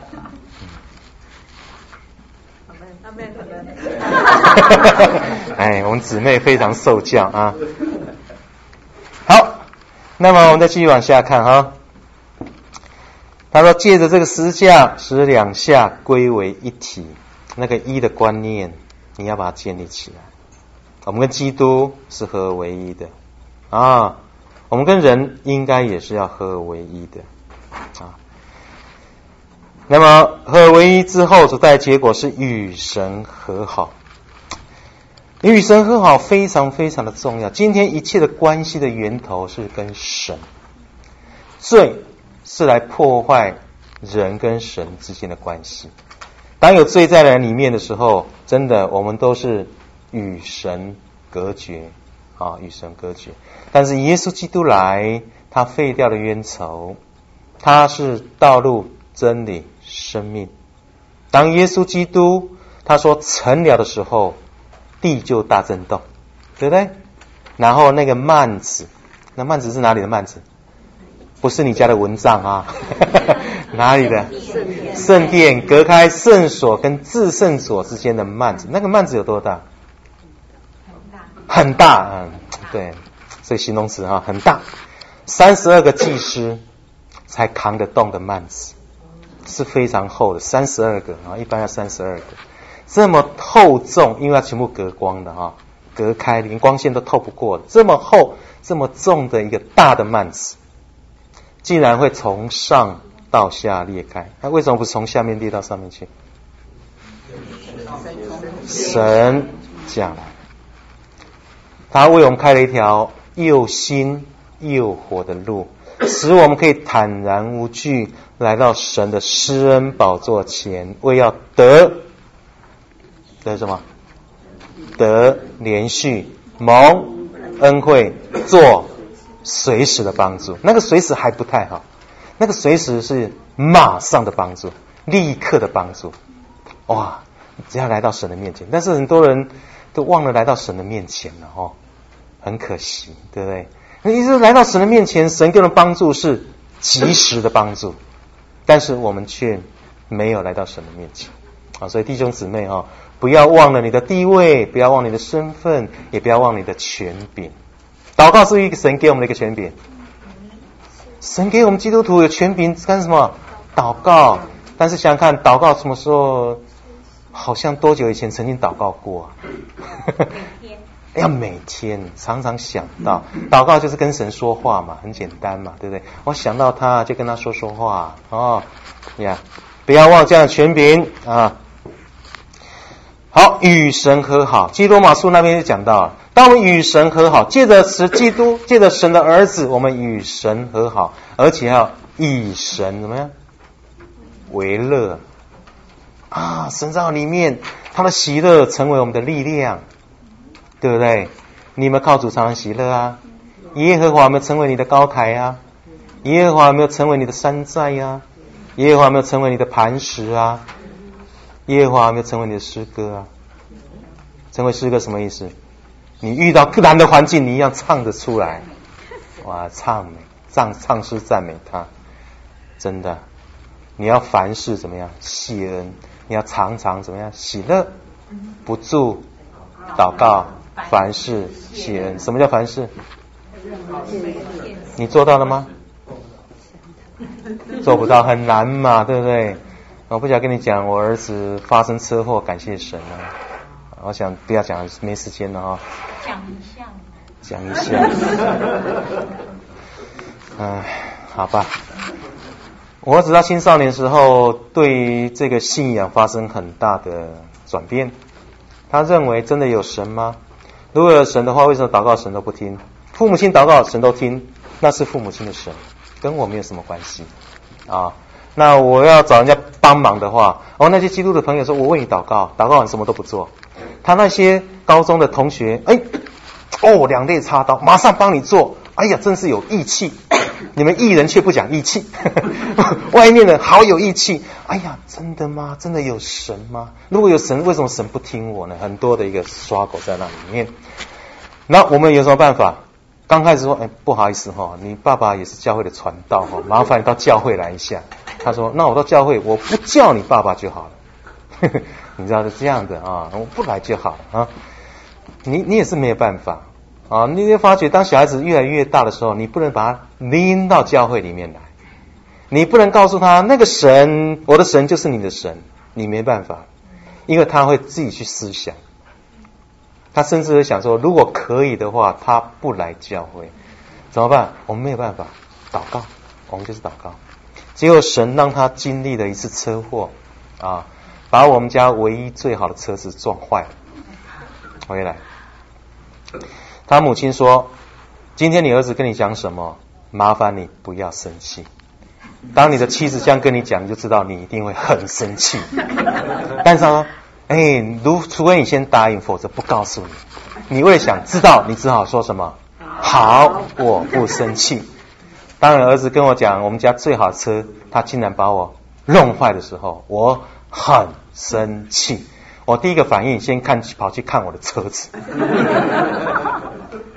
阿们，阿们。 哎，我们姊妹非常受教啊。好，那么我们再继续往下看哈。他说，借着这个十字架，使两下归为一体，那个一的观念，你要把它建立起来。我们跟基督是合而为一的。啊，我们跟人应该也是要合而为一的啊。那么合而为一之后所带的结果是与神和好。与神和好非常非常的重要。今天一切的关系的源头是跟神，罪是来破坏人跟神之间的关系。当有罪在人里面的时候，真的我们都是与神隔绝啊，与神隔绝。但是耶稣基督来，他废掉了冤仇，他是道路、真理、生命。当耶稣基督他说成了的时候，地就大震动，对不对？ 然后那个幔子，那幔子是哪里的幔子？不是你家的蚊帐啊，哪里的？圣殿，隔开圣所跟至圣所之间的幔子，那个幔子有多大？很大，嗯，对，所以形容词哈，很大，三十二个祭司才扛得动的幔子，是非常厚的，三十二个啊，一般要三十二个，这么厚重，因为它全部隔光的哈，隔开，连光线都透不过，这么厚、这么重的一个大的幔子，竟然会从上到下裂开，那为什么不是从下面裂到上面去？神降来。他为我们开了一条又新又活的路，使我们可以坦然无惧来到神的施恩宝座前，为要得得什么？得连续蒙恩惠，做随时的帮助。那个随时还不太好，那个随时是马上的帮助，立刻的帮助。哇，只要来到神的面前，但是很多人都忘了来到神的面前了哦。很可惜，对不对？那意思来到神的面前，神给我们帮助是及时的帮助，但是我们却没有来到神的面前啊！所以弟兄姊妹啊，不要忘了你的地位，不要忘了你的身份，也不要忘了你的权柄。祷告是一个神给我们的一个权柄，神给我们基督徒有权柄干什么？祷告。但是想想看，祷告什么时候？好像多久以前曾经祷告过啊？要每天常常想到，祷告就是跟神说话嘛，很简单嘛，对不对？我想到他就跟他说说话哦呀，不要忘这样的权柄啊。好，与神和好，基督罗马书那边就讲到了，当我们与神和好，借着使基督，借着神的儿子，我们与神和好，而且要以神怎么样为乐啊？神在里面，他的喜乐成为我们的力量。对不对？你有没有靠主常常喜乐啊？耶和华有没有成为你的高台啊？耶和华有没有成为你的山寨啊？耶和华有没有成为你的磐石啊？耶和华有没有成为你的诗歌啊？成为诗歌什么意思？你遇到难的环境，你一样唱得出来。哇，唱美，唱唱诗赞美他，真的。你要凡事怎么样？谢恩。你要常常怎么样？喜乐，不住祷告。凡事谢恩。什么叫凡事？你做到了吗？做不到，很难嘛，对不对？我不想跟你讲我儿子发生车祸，感谢神啊！我想不要讲，没时间了啊、哦。 讲一下。 讲一下。唉，好吧。我儿子到青少年时候，对于这个信仰发生很大的转变。他认为真的有神吗？如果有神的话，为什么祷告神都不听？父母亲祷告神都听，那是父母亲的神，跟我没有什么关系啊。那我要找人家帮忙的话，哦，那些基督的朋友说我为你祷告，祷告完什么都不做。他那些高中的同学，哎，哦，两肋插刀，马上帮你做。哎呀，真是有义气！你们义人却不讲义气，外面的好有义气。哎呀，真的吗？真的有神吗？如果有神，为什么神不听我呢？很多的一个刷狗在那里面。那我们有什么办法？刚开始说，哎，不好意思哈，你爸爸也是教会的传道哈，麻烦你到教会来一下。他说，那我到教会，我不叫你爸爸就好了。你知道是这样的啊，我不来就好了啊。你你也是没有办法。啊，你会发觉，当小孩子越来越大的时候，你不能把他拎到教会里面来，你不能告诉他那个神，我的神就是你的神，你没办法，因为他会自己去思想，他甚至会想说，如果可以的话，他不来教会，怎么办？我们没有办法，祷告，我们就是祷告。结果神让他经历了一次车祸，啊，把我们家唯一最好的车子撞坏了，回来。他母亲说，今天你儿子跟你讲什么，麻烦你不要生气。当你的妻子这样跟你讲，你就知道你一定会很生气。但是他说，哎，如除非你先答应，否则不告诉你。你为了想知道，你只好说什么？好，我不生气。当然儿子跟我讲我们家最好的车，他竟然把我弄坏的时候，我很生气。我第一个反应先看跑去看我的车子，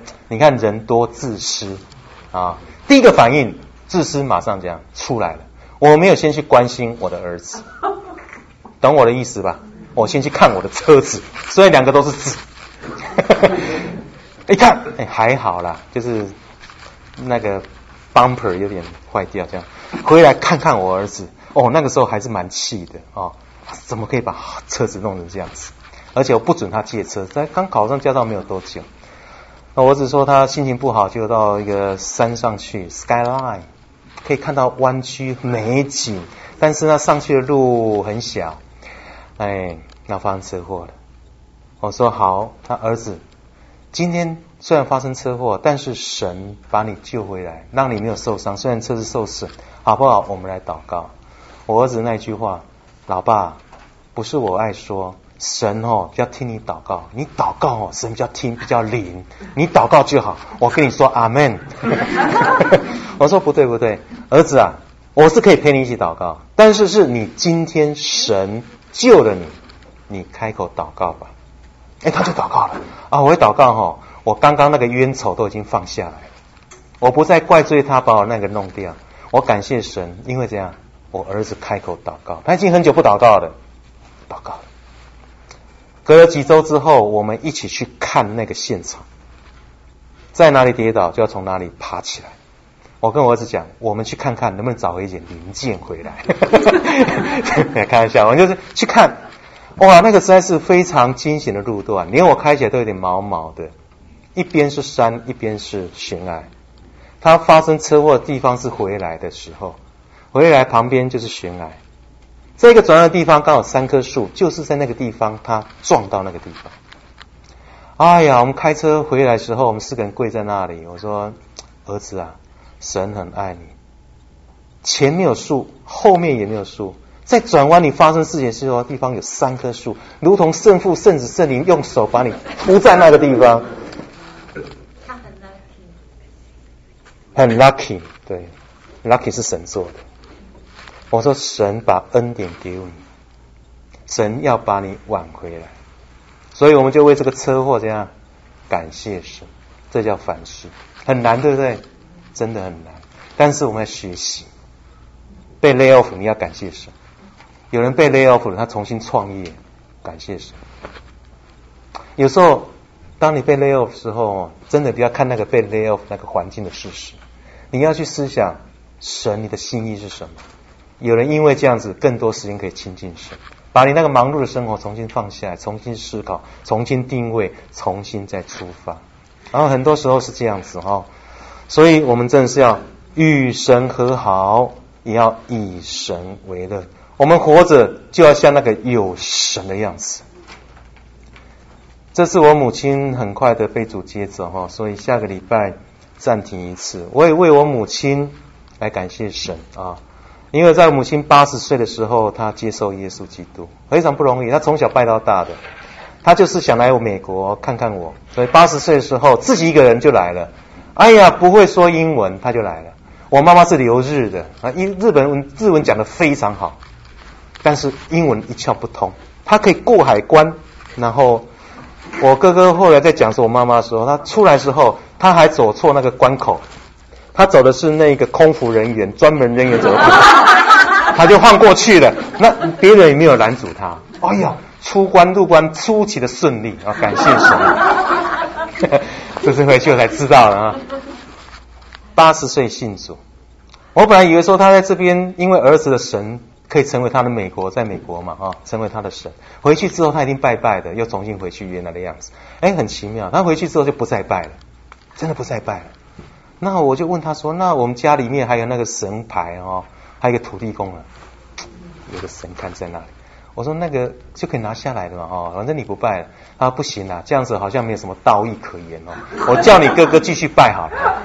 你看人多自私啊，第一个反应自私马上这样出来了。我没有先去关心我的儿子，懂我的意思吧？我先去看我的车子，所以两个都是字。一看，哎，还好啦，就是那个 bumper 有点坏掉，这样回来看看我儿子，哦，那个时候还是蛮气的哦，怎么可以把车子弄成这样子？而且我不准他借车，在刚考上驾照没有多久，我只说他心情不好，就到一个山上去 ，skyline 可以看到湾区美景，但是呢上去的路很小，哎，那发生车祸了。我说好，他儿子。今天虽然发生车祸，但是神把你救回来，让你没有受伤，虽然车子受损，好不好？我们来祷告。我儿子那句话，老爸，不是我爱说，神哦比较听你祷告，你祷告哦，神比较听，比较灵，你祷告就好。我跟你说阿们。我说不对不对，儿子啊，我是可以陪你一起祷告，但是是你今天神救了你，你开口祷告吧。哎，他就祷告了啊！我一祷告哈，我刚刚那个冤仇都已经放下来了，我不再怪罪他把我那个弄掉。我感谢神，因为这样，我儿子开口祷告，他已经很久不祷告了，祷告了。隔了几周之后，我们一起去看那个现场，在哪里跌倒就要从哪里爬起来。我跟我儿子讲，我们去看看能不能找回一点零件回来。开玩笑，我就是去看。哇，那个实在是非常惊险的路段，连我开起来都有点毛毛的。一边是山，一边是悬崖。他发生车祸的地方是回来的时候，回来旁边就是悬崖。这个转弯的地方刚好三棵树，就是在那个地方他撞到那个地方。哎呀，我们开车回来的时候，我们四个人跪在那里。我说，儿子啊，神很爱你。前面有树，后面也没有树。在转弯你发生事情的时候，地方有三棵树，如同圣父、圣子、圣灵用手把你扶在那个地方。 他很 lucky， 很 lucky， 对 ，lucky 是神做的。我说神把恩典给你，神要把你挽回来，所以我们就为这个车祸这样感谢神，这叫反思，很难，对不对？真的很难，但是我们要学习。被 lay off 你要感谢神。有人被 lay off 了，他重新创业，感谢神。有时候，当你被 lay off 的时候，真的不要看那个被 lay off 那个环境的事实，你要去思想神你的心意是什么。有人因为这样子，更多时间可以亲近神，把你那个忙碌的生活重新放下来，重新思考，重新定位，重新再出发。然后很多时候是这样子哈，所以我们真的是要与神和好，也要以神为乐。我们活着就要像那个有神的样子。这次我母亲很快的被主接走哈，所以下个礼拜暂停一次。我也为我母亲来感谢神啊，因为在我母亲八十岁的时候，她接受耶稣基督，非常不容易。她从小拜到大的，她就是想来我美国看看我，所以八十岁的时候自己一个人就来了。哎呀，不会说英文，她就来了。我妈妈是留日的啊，因日本文日文讲得非常好。但是英文一窍不通，他可以过海关。然后我哥哥后来在讲说我妈妈的时候，他出来的时候他还走错那个关口，他走的是那个空服人员专门人员走的路，他就换过去了。那别人也没有拦阻他。哎呀，出关入关出奇的顺利啊，感谢神。这次回去我才知道了啊。八十岁信主，我本来以为说他在这边因为儿子的神可以成为他的美国，在美国嘛啊，成为他的神。回去之后他一定拜拜的，又重新回去原来的样子。哎，很奇妙，他回去之后就不再拜了，真的不再拜了。那我就问他说，那我们家里面还有那个神牌哦，还有一个土地公啊，有个神龛在那里。我说那个就可以拿下来的嘛哦，反正你不拜了。他说不行啊，这样子好像没有什么道义可言哦，我叫你哥哥继续拜好了。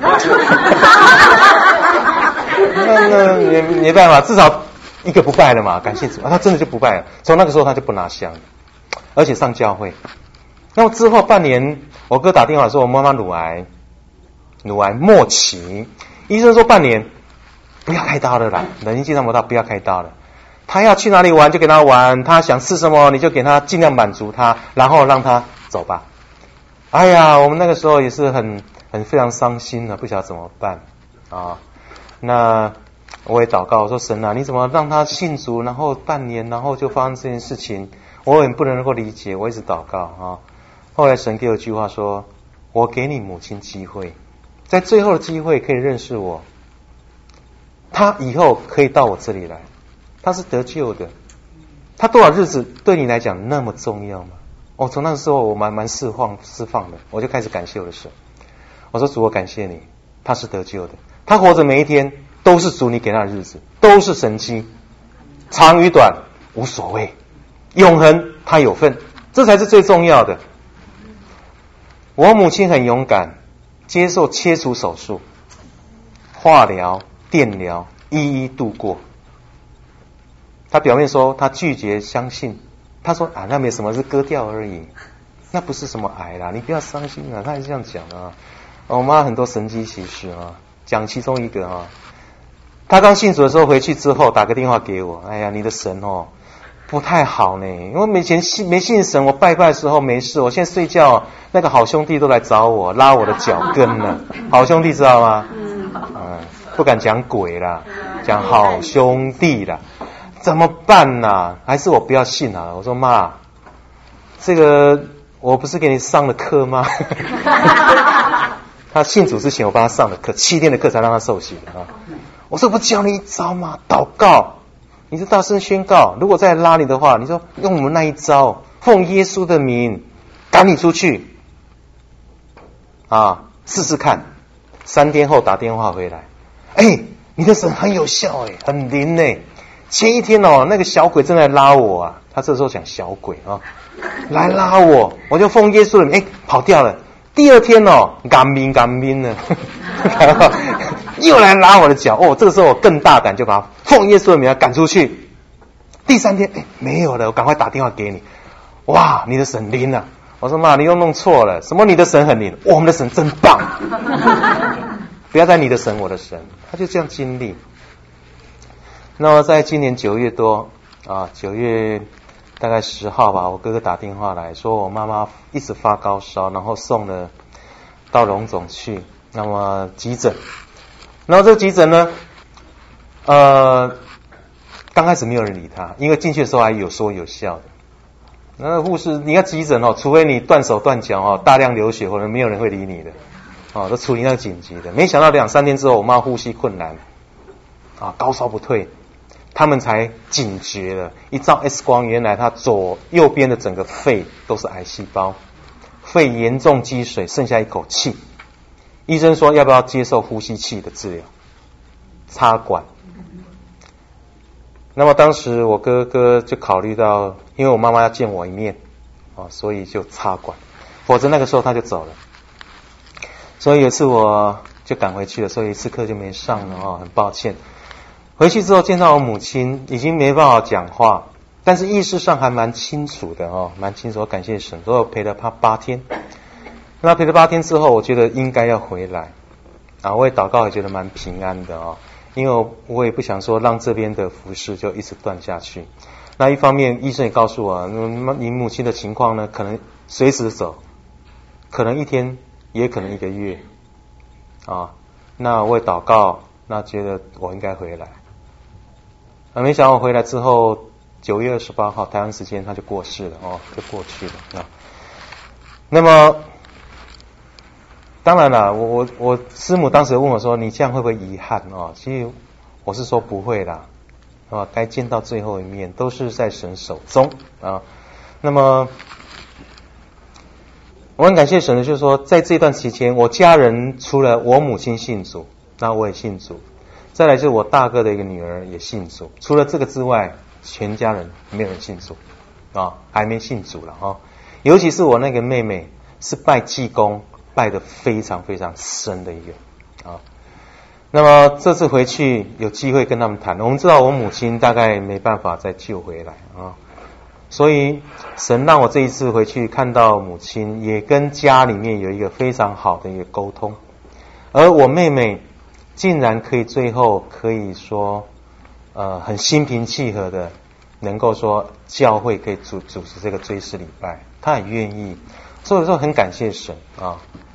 那那没没办法，至少一个不拜了嘛，感谢主啊，他真的就不拜了。从那个时候他就不拿香了，而且上教会。那么之后半年，我哥打电话说我妈妈乳癌，乳癌末期，医生说半年不要开刀了啦，年纪那么大不要开刀了。他要去哪里玩就给他玩，他想吃什么你就给他尽量满足他，然后让他走吧。哎呀，我们那个时候也是很很非常伤心啊，不晓得怎么办啊。那我也祷告，我说神啊，你怎么让他信主，然后半年，然后就发生这件事情，我很不能够理解，我一直祷告啊。后来神给我一句话说，我给你母亲机会，在最后的机会可以认识我，他以后可以到我这里来，他是得救的，他多少日子对你来讲那么重要吗？哦，从那个时候我蛮蛮释放释放的，我就开始感谢我的神。我说主，我感谢你，他是得救的，他活着每一天都是主你给他的日子，都是神迹，长与短无所谓，永恒他有份，这才是最重要的。我母亲很勇敢，接受切除手术、化疗、电疗，一一度过。她表面说她拒绝相信，她说啊，那没什么，是割掉而已，那不是什么癌啦，你不要伤心啊。她也是这样讲的啊。我妈很多神迹奇事啊，讲其中一个啊，她刚信主的时候回去之后打个电话给我，哎呀，你的神哦不太好呢，因为以前信没信神，我拜拜的时候没事，我现在睡觉那个好兄弟都来找我，拉我的脚跟了。好兄弟知道吗？嗯，不敢讲鬼啦，讲好兄弟啦，怎么办呢？还是我不要信啊？我说妈，这个我不是给你上了课吗？他信主之前我帮他上了课，七天的课才让他受洗的啊。我说不教你一招吗？祷告。你是大声宣告，如果再拉你的话，你说用我们那一招，奉耶稣的名赶你出去啊，试试看。三天后打电话回来，哎，你的神很有效哎，很灵哎。前一天哦，那个小鬼正在拉我啊，他这时候讲小鬼啊，来拉我，我就奉耶稣的名，哎，跑掉了。第二天哦，干命干命了，又来拉我的脚哦，这个时候我更大胆，就把他奉耶稣的名赶出去。第三天，哎，没有了，我赶快打电话给你。哇，你的神灵啊！我说妈，你又弄错了，什么你的神很灵，我们的神真棒。不要再你的神我的神，他就这样经历。那么在今年九月多啊，九月大概十号吧，我哥哥打电话来说，我妈妈一直发高烧，然后送了到荣总去，那么急诊。然后这个急诊呢，呃，刚开始没有人理他，因为进去的时候还有说有笑的。那护士，你要急诊哦，除非你断手断脚哦，大量流血，或者没有人会理你的，哦，都处理那个紧急的。没想到两三天之后，我妈呼吸困难，啊，高烧不退，他们才警觉了。一照 X 光，原来他左右边的整个肺都是癌细胞，肺严重积水，剩下一口气。医生说要不要接受呼吸器的治疗，插管。那么当时我哥哥就考虑到，因为我妈妈要见我一面，啊，所以就插管，否则那个时候他就走了。所以有一次我就赶回去了，所以一次课就没上了啊，很抱歉。回去之后见到我母亲，已经没办法讲话，但是意识上还蛮清楚的哦，蛮清楚。我感谢神，所以我陪了他八天。那陪了八天之后，我觉得应该要回来啊，我也祷告，也觉得蛮平安的哦，因为我也不想说让这边的服事就一直断下去。那一方面，医生也告诉我，你母亲的情况呢，可能随时走，可能一天，也可能一个月啊。那我也祷告，那觉得我应该回来。啊，没想到我回来之后，九月二十八号台湾时间他就过世了哦，就过去了啊。那么当然了，我我我师母当时问我说：“你这样会不会遗憾哦？”其实我是说不会啦，啊，该见到最后一面都是在神手中啊。那么我很感谢神的，就是说在这段期间，我家人除了我母亲信主，那我也信主，再来就是我大哥的一个女儿也信主，除了这个之外，全家人没有人信主啊，还没信主了啊。尤其是我那个妹妹是拜济公。拜得非常非常深的一个啊，那么这次回去有机会跟他们谈，我们知道我母亲大概没办法再救回来啊，所以神让我这一次回去看到母亲，也跟家里面有一个非常好的一个沟通，而我妹妹竟然可以最后可以说呃很心平气和的能够说教会可以主主持这个追思礼拜，她很愿意。所以说很感谢神啊，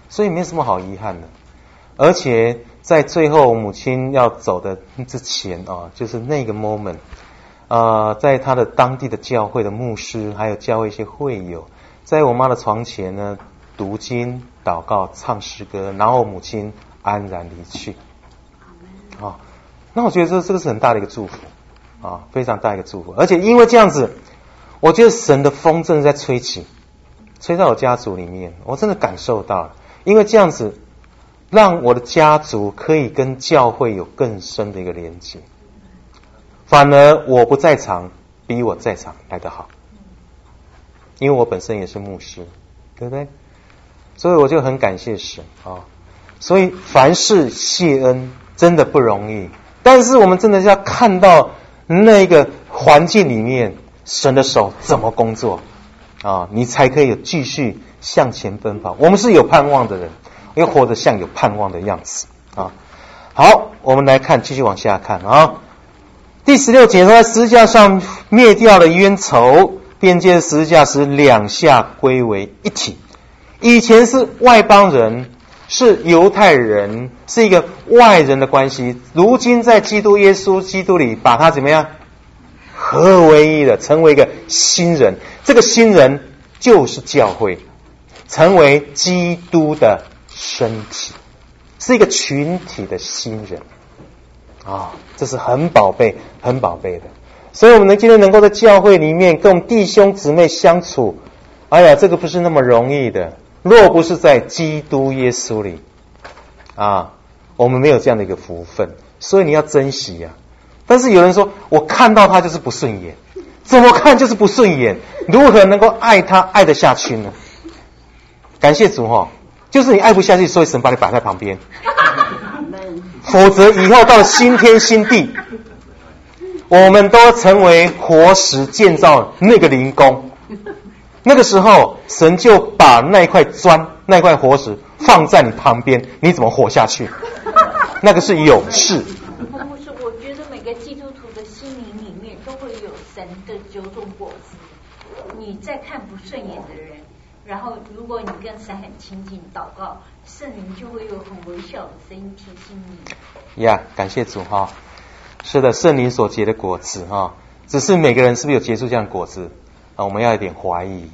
所以没什么好遗憾的。而且在最后母亲要走的之前啊，就是那个 moment， 呃，在他的当地的教会的牧师，还有教会一些会友，在我妈的床前呢，读经、祷告、唱诗歌，然后母亲安然离去。啊，那我觉得这这个是很大的一个祝福啊，非常大一个祝福。而且因为这样子，我觉得神的风正在吹起，吹到我家族里面，我真的感受到了。因为这样子，让我的家族可以跟教会有更深的一个连接。反而我不在场，比我在场来得好，因为我本身也是牧师，对不对？所以我就很感谢神啊。所以凡事谢恩真的不容易，但是我们真的是要看到那个环境里面神的手怎么工作啊，你才可以继续向前奔跑。我们是有盼望的人，要活得像有盼望的样子啊。好，我们来看，继续往下看啊。第十六节说，在十字架上灭掉了冤仇，便借十字架使两下归为一体。以前是外邦人，是犹太人，是一个外人的关系，如今在基督耶稣基督里，把他怎么样合为一的，成为一个新人。这个新人就是教会，成为基督的身体，是一个群体的新人啊、哦，这是很宝贝很宝贝的。所以我们今天能够在教会里面跟我们弟兄姊妹相处，哎呀，这个不是那么容易的。若不是在基督耶稣里啊，我们没有这样的一个福分，所以你要珍惜啊。但是有人说，我看到他就是不顺眼，怎么看就是不顺眼，如何能够爱他爱得下去呢？感谢主哦，就是你爱不下去，所以神把你摆在旁边，否则以后到了新天新地，我们都成为活石建造那个灵宫。那个时候，神就把那块砖、那块活石放在你旁边，你怎么活下去？那个是勇士。 不是，我觉得每个基督徒的心灵里面都会有神的九种果子。你再看不顺眼的人，然后如果你跟神很亲近，祷告，圣灵就会有很微笑的声音提醒你。 呀、yeah, 感谢主哈、哦。是的，圣灵所结的果子哈、哦，只是每个人是不是有结出这样的果子？啊，我们要有点怀疑。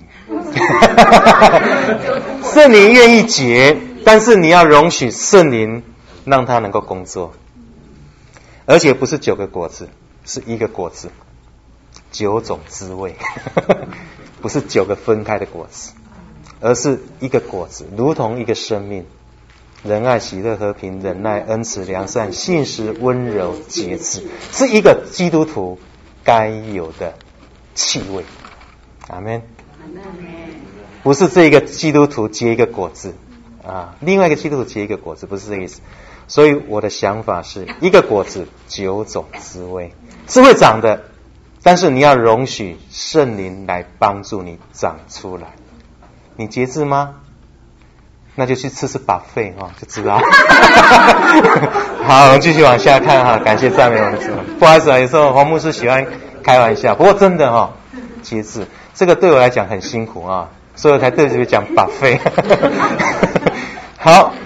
圣灵愿意结，但是你要容许圣灵让他能够工作，而且不是九个果子，是一个果子，九种滋味，不是九个分开的果子，而是一个果子，如同一个生命，仁爱、喜乐、和平、忍耐、恩慈、良善、信实、温柔、节制，是一个基督徒该有的气味。阿们。不是这一个基督徒结一个果子啊，另外一个基督徒结一个果子，不是这个意思。所以我的想法是一个果子九种滋味，是会长的，但是你要容许圣灵来帮助你长出来。你节制吗？那就去吃吃 buffet 哦，就知道。好，我们继续往下看哈，感谢赞美我们主。不好意思啊，有时候黄牧师喜欢开玩笑，不过真的哈、哦，节制这个对我来讲很辛苦啊，所以我才对这个讲 buffet。好，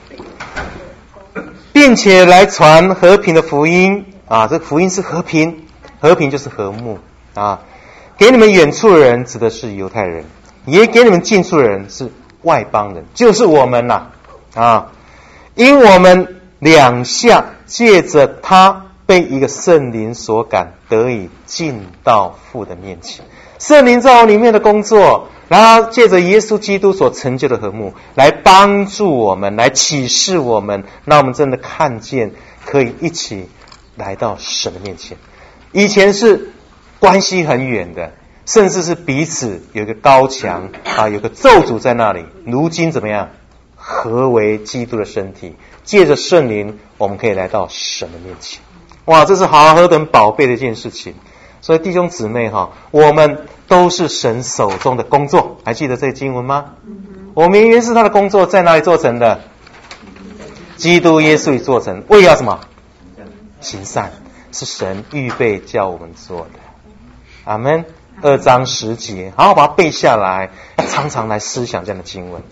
并且来传和平的福音啊，这福音是和平，和平就是和睦啊。给你们远处的人指的是犹太人，也给你们近处的人是外邦人，就是我们呐 啊, 啊，因我们两下借着他被一个圣灵所感，得以进到父的面前。圣灵在我里面的工作，然后借着耶稣基督所成就的和睦，来帮助我们，来启示我们，让我们真的看见，可以一起来到神的面前。以前是关系很远的，甚至是彼此有一个高墙啊，有个咒诅在那里。如今怎么样？合为基督的身体，借着圣灵，我们可以来到神的面前。哇，这是好何等宝贝的一件事情！所以弟兄姊妹哈，我们都是神手中的工作，还记得这个经文吗？我们原是他的工作，在哪里做成的？基督耶稣里做成，为要什么？行善，是神预备叫我们做的。阿们。二章十节，好好把它背下来，常常来思想这样的经文。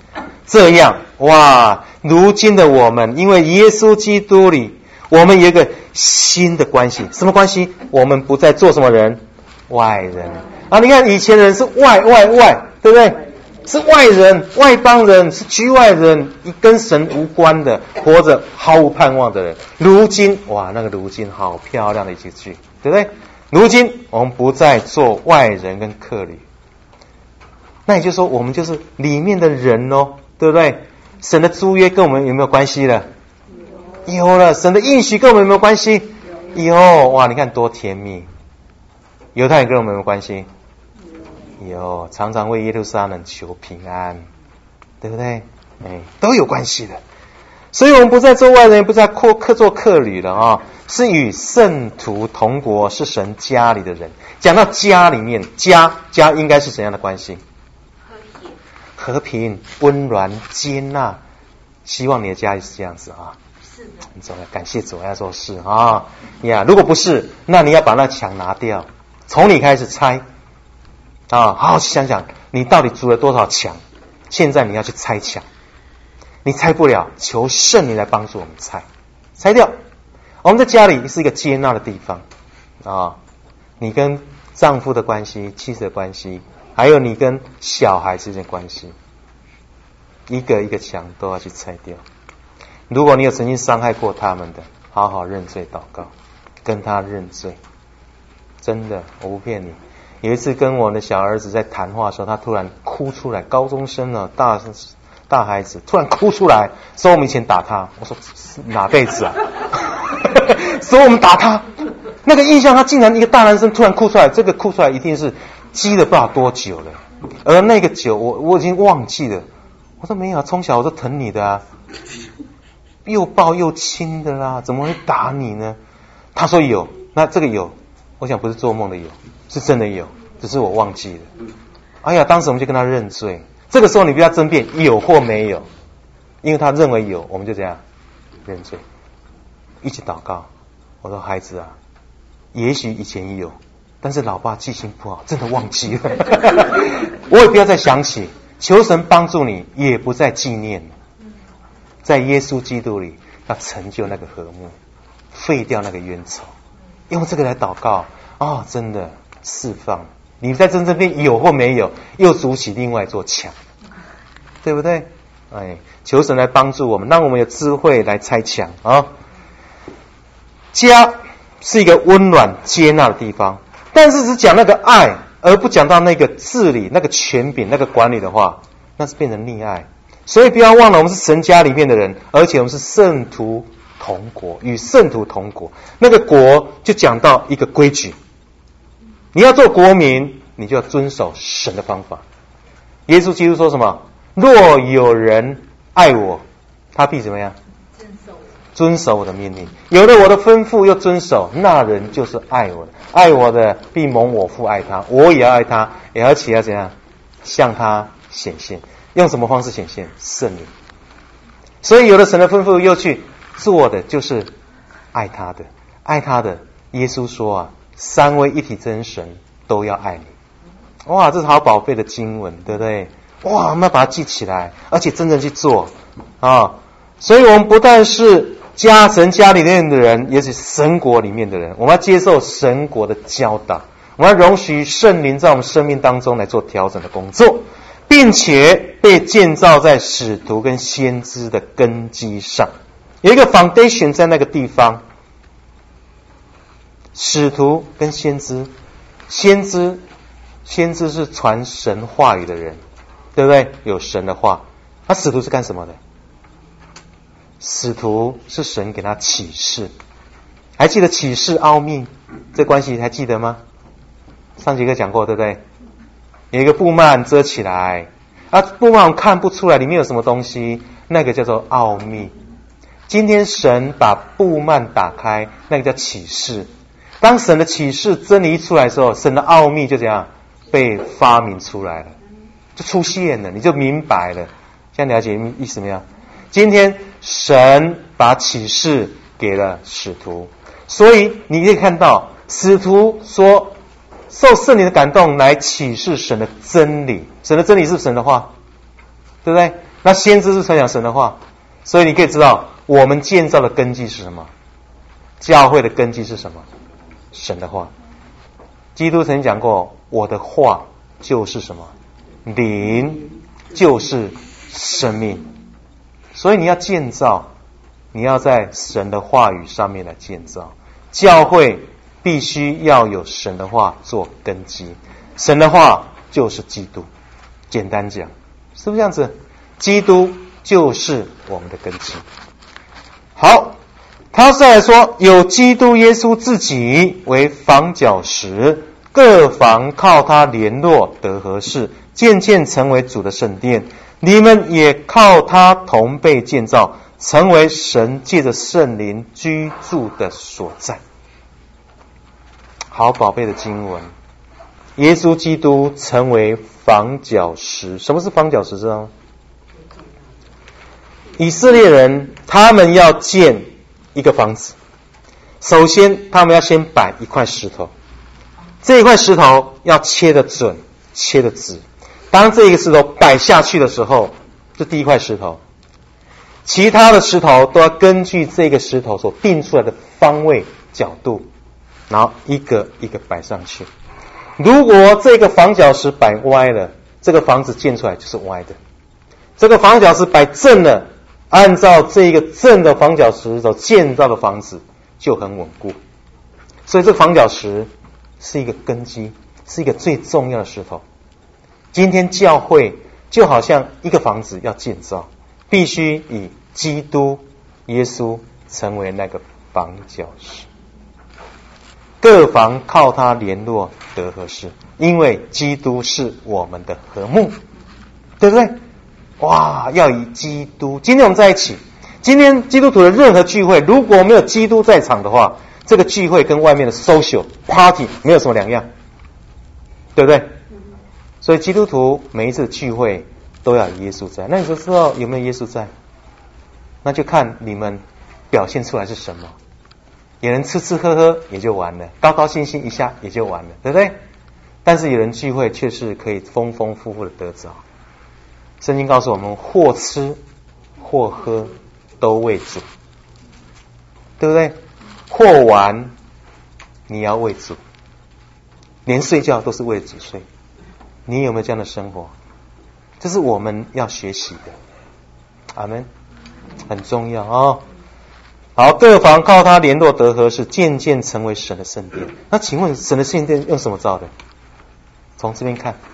这样，哇，如今的我们，因为耶稣基督里，我们有一个新的关系。什么关系？我们不再做什么人？外人啊！你看以前的人是外外外，对不对？是外人、外邦人，是局外人，跟神无关的，活着毫无盼望的人。如今，哇，那个如今好漂亮的一句句，对不对？如今我们不再做外人跟客旅，那也就是说，我们就是里面的人哦，对不对？神的租约跟我们有没有关系了？有了。神的应许跟我们有没有关系？有。哇，你看多甜蜜。犹太人跟我们有没有关系？有，常常为耶路撒冷求平安，对不对？哎，都有关系的。所以我们不再做外人，不再客客做客旅了啊、哦，是与圣徒同国，是神家里的人。讲到家里面，家家应该是怎样的关系？ 和谐、 和平、温暖、接纳。希望你的家也是这样子啊。 是的。 很重要，感谢主，要说是啊呀。如果不是，那你要把那墙拿掉，从你开始拆。啊，好好去想想，你到底筑了多少墙？现在你要去拆墙，你拆不了，求圣灵来帮助我们拆，拆掉。我们在家里是一个接纳的地方啊，你跟丈夫的关系、妻子的关系，还有你跟小孩之间的关系，一个一个墙都要去拆掉。如果你有曾经伤害过他们的，好好认罪祷告，跟他认罪。真的，我不骗你。有一次跟我的小儿子在谈话的时候，他突然哭出来，高中生了，大大孩子突然哭出来，说我们以前打他。我说哪辈子啊？说我们打他，那个印象，他竟然一个大男生突然哭出来，这个哭出来一定是积了不知道多久了，而那个酒我我已经忘记了。我说没有，从小我都疼你的啊，又抱又亲的啦，怎么会打你呢？他说有，那这个有，我想不是做梦的有，是真的有，只是我忘记了。哎呀，当时我们就跟他认罪。这个时候你不要争辩有或没有，因为他认为有，我们就这样认罪，一起祷告。我说孩子啊，也许以前有，但是老爸记性不好，真的忘记了。我也不要再想起，求神帮助你，也不再纪念了。在耶稣基督里要成就那个和睦，废掉那个冤仇，用这个来祷告哦，真的释放。你在真正边有或没有，又筑起另外一座墙，对不对？哎，求神来帮助我们，让我们有智慧来拆墙啊！家是一个温暖接纳的地方，但是只讲那个爱，而不讲到那个治理、那个权柄、那个管理的话，那是变成溺爱。所以不要忘了，我们是神家里面的人，而且我们是圣徒同国，与圣徒同国。那个国就讲到一个规矩，你要做国民，你就要遵守神的方法。耶稣基督说什么？若有人爱我，他必怎么样？ 遵守我。 遵守我的命令。有了我的吩咐又遵守，那人就是爱我的。爱我的必蒙我父爱他，我也要爱他，也而且要怎样？向他显现。用什么方式显现？圣灵。所以有了神的吩咐又去做的，就是爱他的。爱他的，耶稣说啊，三位一体真神都要爱你。哇，这是好宝贝的经文，对不对？哇，我们要把它记起来，而且真正去做啊！所以我们不但是家神家里面的人，也是神国里面的人，我们要接受神国的教导，我们要容许圣灵在我们生命当中来做调整的工作，并且被建造在使徒跟先知的根基上，有一个 foundation 在那个地方。使徒跟先知，先知先知是传神话语的人，对不对？有神的话。那使徒是干什么的？使徒是神给他启示。还记得启示奥秘这关系还记得吗？上节课讲过，对不对？有一个布幔遮起来，啊，布幔看不出来里面有什么东西，那个叫做奥秘。今天神把布幔打开，那个叫启示。当神的启示真理一出来的时候，神的奥秘就这样被发明出来了，就出现了，你就明白了。现在了解意思没有？今天神把启示给了使徒，所以你可以看到使徒说受圣灵的感动来启示神的真理。神的真理是神的话，对不对？ 那先知是传讲神的话，所以你可以知道，我们建造的根基是什么？教会的根基是什么？神的话。基督曾讲过，我的话就是什么？灵就是生命。所以你要建造，你要在神的话语上面来建造。教会必须要有神的话做根基，神的话就是基督。简单讲，是不是这样子？基督就是我们的根基。好，他再来说，有基督耶稣自己为房角石，各房靠他联络得合适，渐渐成为主的圣殿。你们也靠他同被建造，成为神借着圣灵居住的所在。好宝贝的经文，耶稣基督成为房角石。什么是房角石？知道吗？以色列人他们要建一个房子，首先他们要先摆一块石头，这一块石头要切得准，切得直。当这个石头摆下去的时候，这第一块石头，其他的石头都要根据这个石头所定出来的方位角度，然后一个一个摆上去。如果这个房角石摆歪了，这个房子建出来就是歪的。这个房角石摆正了，按照这个正的房角石所建造的房子就很稳固。所以这个房角石是一个根基，是一个最重要的石头。今天教会就好像一个房子要建造，必须以基督耶稣成为那个房角石，各房靠他联络得合适，因为基督是我们的和睦，对不对？哇，要以基督。今天我们在一起，今天基督徒的任何聚会，如果没有基督在场的话，这个聚会跟外面的 social party 没有什么两样，对不对？所以基督徒每一次聚会都要有耶稣在。那你就知道有没有耶稣在，那就看你们表现出来是什么。有人吃吃喝喝也就完了，高高兴兴一下也就完了，对不对？但是有人聚会却是可以丰丰富富的得着。圣经告诉我们，或吃或喝都为主，对不对？或玩你要为主，连睡觉都是为主睡。你有没有这样的生活？这是我们要学习的。阿们，很重要哦。好，各房靠他联络得合适，渐渐成为神的圣殿。那请问神的圣殿用什么造的？从这边看，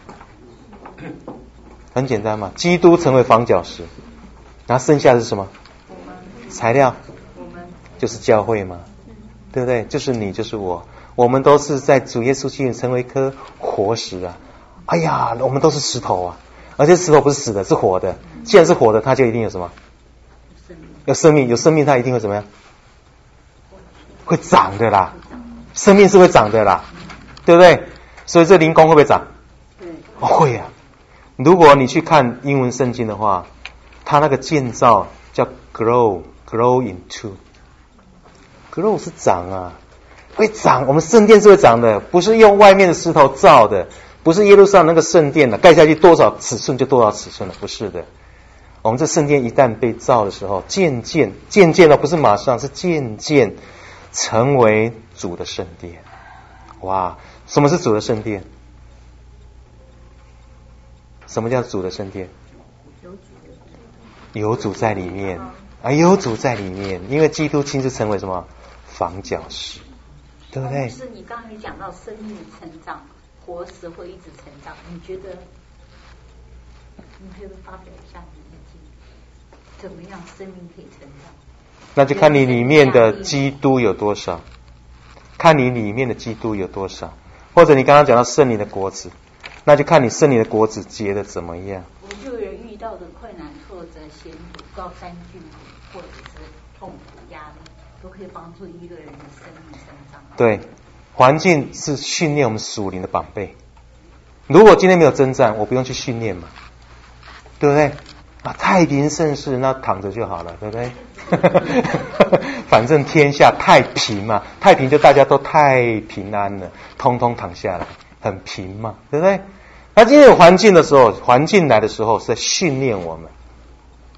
很简单嘛，基督成为房角石，然后剩下的是什么？材料，就是教会嘛，对不对？就是你，就是我，我们都是在主耶稣基督成为一颗活石啊！哎呀，我们都是石头啊，而且石头不是死的，是活的。既然是活的，它就一定有什么？有生命，有生命，它一定会怎么样？会长的啦，生命是会长的啦，对不对？所以这灵宫会不会长？哦，会啊。如果你去看英文圣经的话，它那个建造叫 grow grow into grow 是长啊，会长。我们圣殿是会长的，不是用外面的石头造的，不是耶路撒冷那个圣殿的盖下去多少尺寸就多少尺寸了，不是的。我们这圣殿一旦被造的时候，渐渐渐渐的，不是马上，是渐渐成为主的圣殿。哇，什么是主的圣殿？什么叫主的圣殿？有主在里面啊，有主在里面，因为基督亲自成为什么房角石，对不对？ 是你刚才讲到生命成长，活石会一直成长，你觉得？你可以发表一下你的意见，怎么样生命可以成长？ 那就看你里面的基督有多少，看你里面的基督有多少，或者你刚刚讲到圣灵的果子，那就看你圣灵的果子结的怎么样。 我就有人遇到的困难、挫折、险阻、高山峻岭，或者是痛苦、压力，都可以帮助一个人的生命成长。 对，环境是训练我们属灵的宝贝。如果今天没有征战，我不用去训练嘛，对不对？啊，太平盛世，那躺着就好了，对不对？反正天下太平嘛，太平就大家都太平安了，通通躺下来，很平嘛，对不对？那今天有环境的时候，环境来的时候是在训练我们，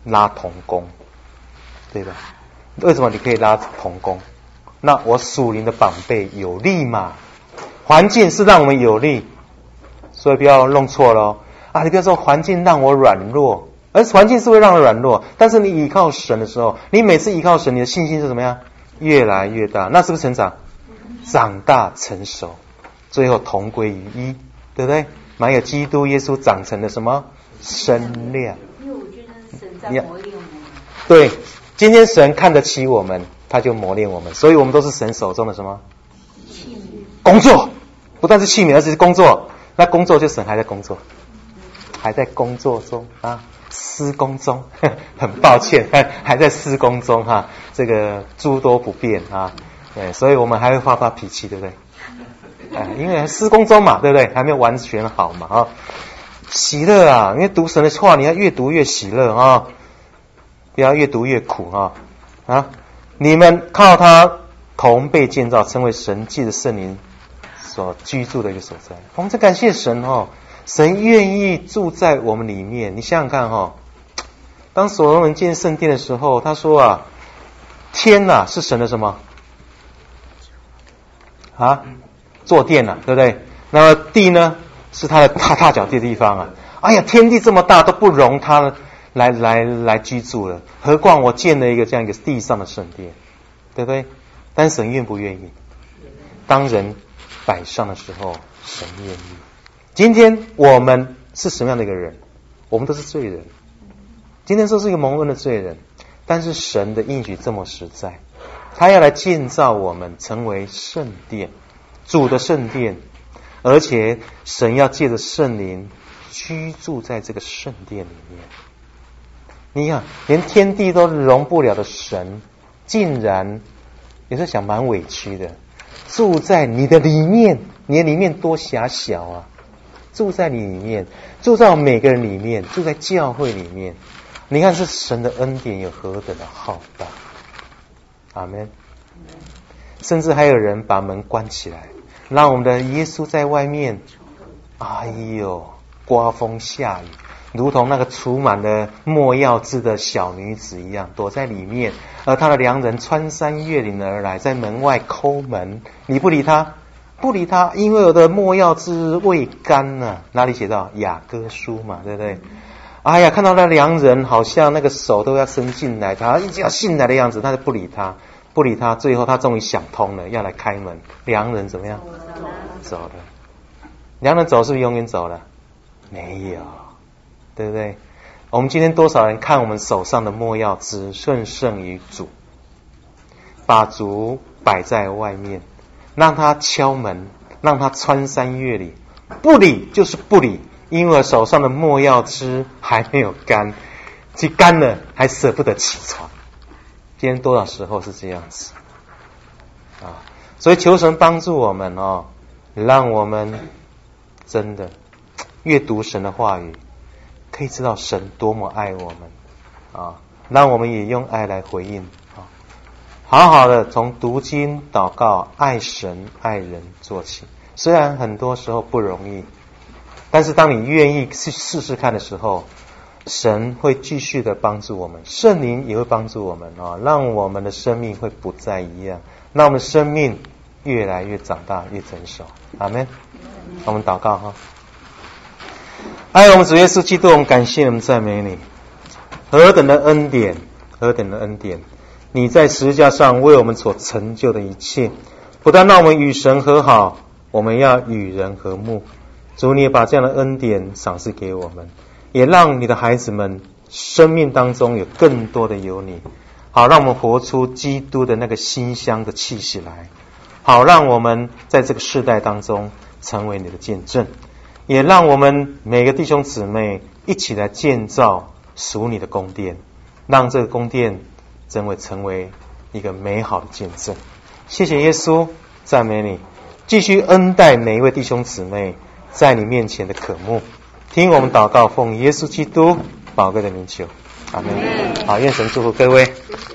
拉同工，对吧？为什么你可以拉同工？那我属灵的绑背有力嘛？环境是让我们有力，所以不要弄错了啊！你不要说环境让我软弱，而环境是会让人软弱，但是你依靠神的时候，你每次依靠神，你的信心是怎么样？越来越大，那是不是成长？长大成熟，最后同归于一，对不对？满有基督耶稣长成的什么身量？ 因为我觉得神在磨练我们。 对，今天神看得起我们，他就磨练我们，所以我们都是神手中的什么？ 器皿。 工作，不但是器皿，而且是工作。那工作就神还在工作，还在工作中啊，施工中，很抱歉，还在施工中哈、啊，这个诸多不便啊，对，所以我们还会发发脾气，对不对？哎，因为施工中嘛，对不对？还没有完全好嘛啊，喜乐啊，因为读神的话，你要越读越喜乐啊，不要越读越苦啊啊！你们靠他同被建造，成为神迹的圣灵所居住的一个所在。我们在感谢神哦，神愿意住在我们里面。你想想看哦，当所罗门建圣殿的时候，他说啊，天哪是神的什么啊？坐殿啊，对不对？那么地呢，是他的踏踏脚地的地方啊。哎呀，天地这么大都不容他来来来居住了，何况我建了一个这样一个地上的圣殿，对不对？但神愿不愿意？当人摆上的时候，神愿意。今天我们是什么样的一个人？我们都是罪人。今天说是一个蒙恩的罪人，但是神的应许这么实在，他要来建造我们成为圣殿，主的圣殿，而且神要借着圣灵居住在这个圣殿里面。你看，连天地都容不了的神，竟然有时候想蛮委屈的，住在你的里面，你的里面多狭小啊！住在你里面，住在我们每个人里面，住在教会里面，你看是神的恩典有何等的浩大。阿们。甚至还有人把门关起来，让我们的耶稣在外面，哎呦，刮风下雨，如同那个涂满了没药汁的小女子一样，躲在里面，而他的良人穿山越岭而来，在门外叩门，你不理他，不理他，因为我的没药汁未干呢、啊。哪里写到？雅歌书嘛，对不对？哎呀，看到那良人好像那个手都要伸进来，他一直要进来的样子，他就不理他，不理他，最后他终于想通了，要来开门。良人怎么样？走了。良人走是不是永远走了？没有，对不对？我们今天多少人看我们手上的没药汁胜胜于主，把主摆在外面，让他敲门，让他穿山越岭，不理就是不理，因为手上的没药汁还没有干，即干了还舍不得起床。今天多少时候是这样子啊？所以求神帮助我们哦，让我们真的阅读神的话语，可以知道神多么爱我们啊！让我们也用爱来回应啊！好好的从读经、祷告、爱神、爱人做起。虽然很多时候不容易，但是当你愿意去试试看的时候，神会继续的帮助我们，圣灵也会帮助我们啊，让我们的生命会不再一样，让我们生命越来越长大，越成熟。阿们。我们祷告哈。爱我们主耶稣基督，我们感谢我们赞美你，何等的恩典，何等的恩典！你在十字架上为我们所成就的一切，不但让我们与神和好，我们要与人和睦。主，你也把这样的恩典赏赐给我们，也让你的孩子们生命当中有更多的有你，好让我们活出基督的那个馨香的气息来，好让我们在这个世代当中成为你的见证，也让我们每个弟兄姊妹一起来建造属你的宫殿，让这个宫殿真会成为一个美好的见证。谢谢耶稣，赞美你，继续恩待每一位弟兄姊妹在你面前的渴慕。听我们祷告，奉耶稣基督宝贵的名求，阿们。好，愿神祝福各位。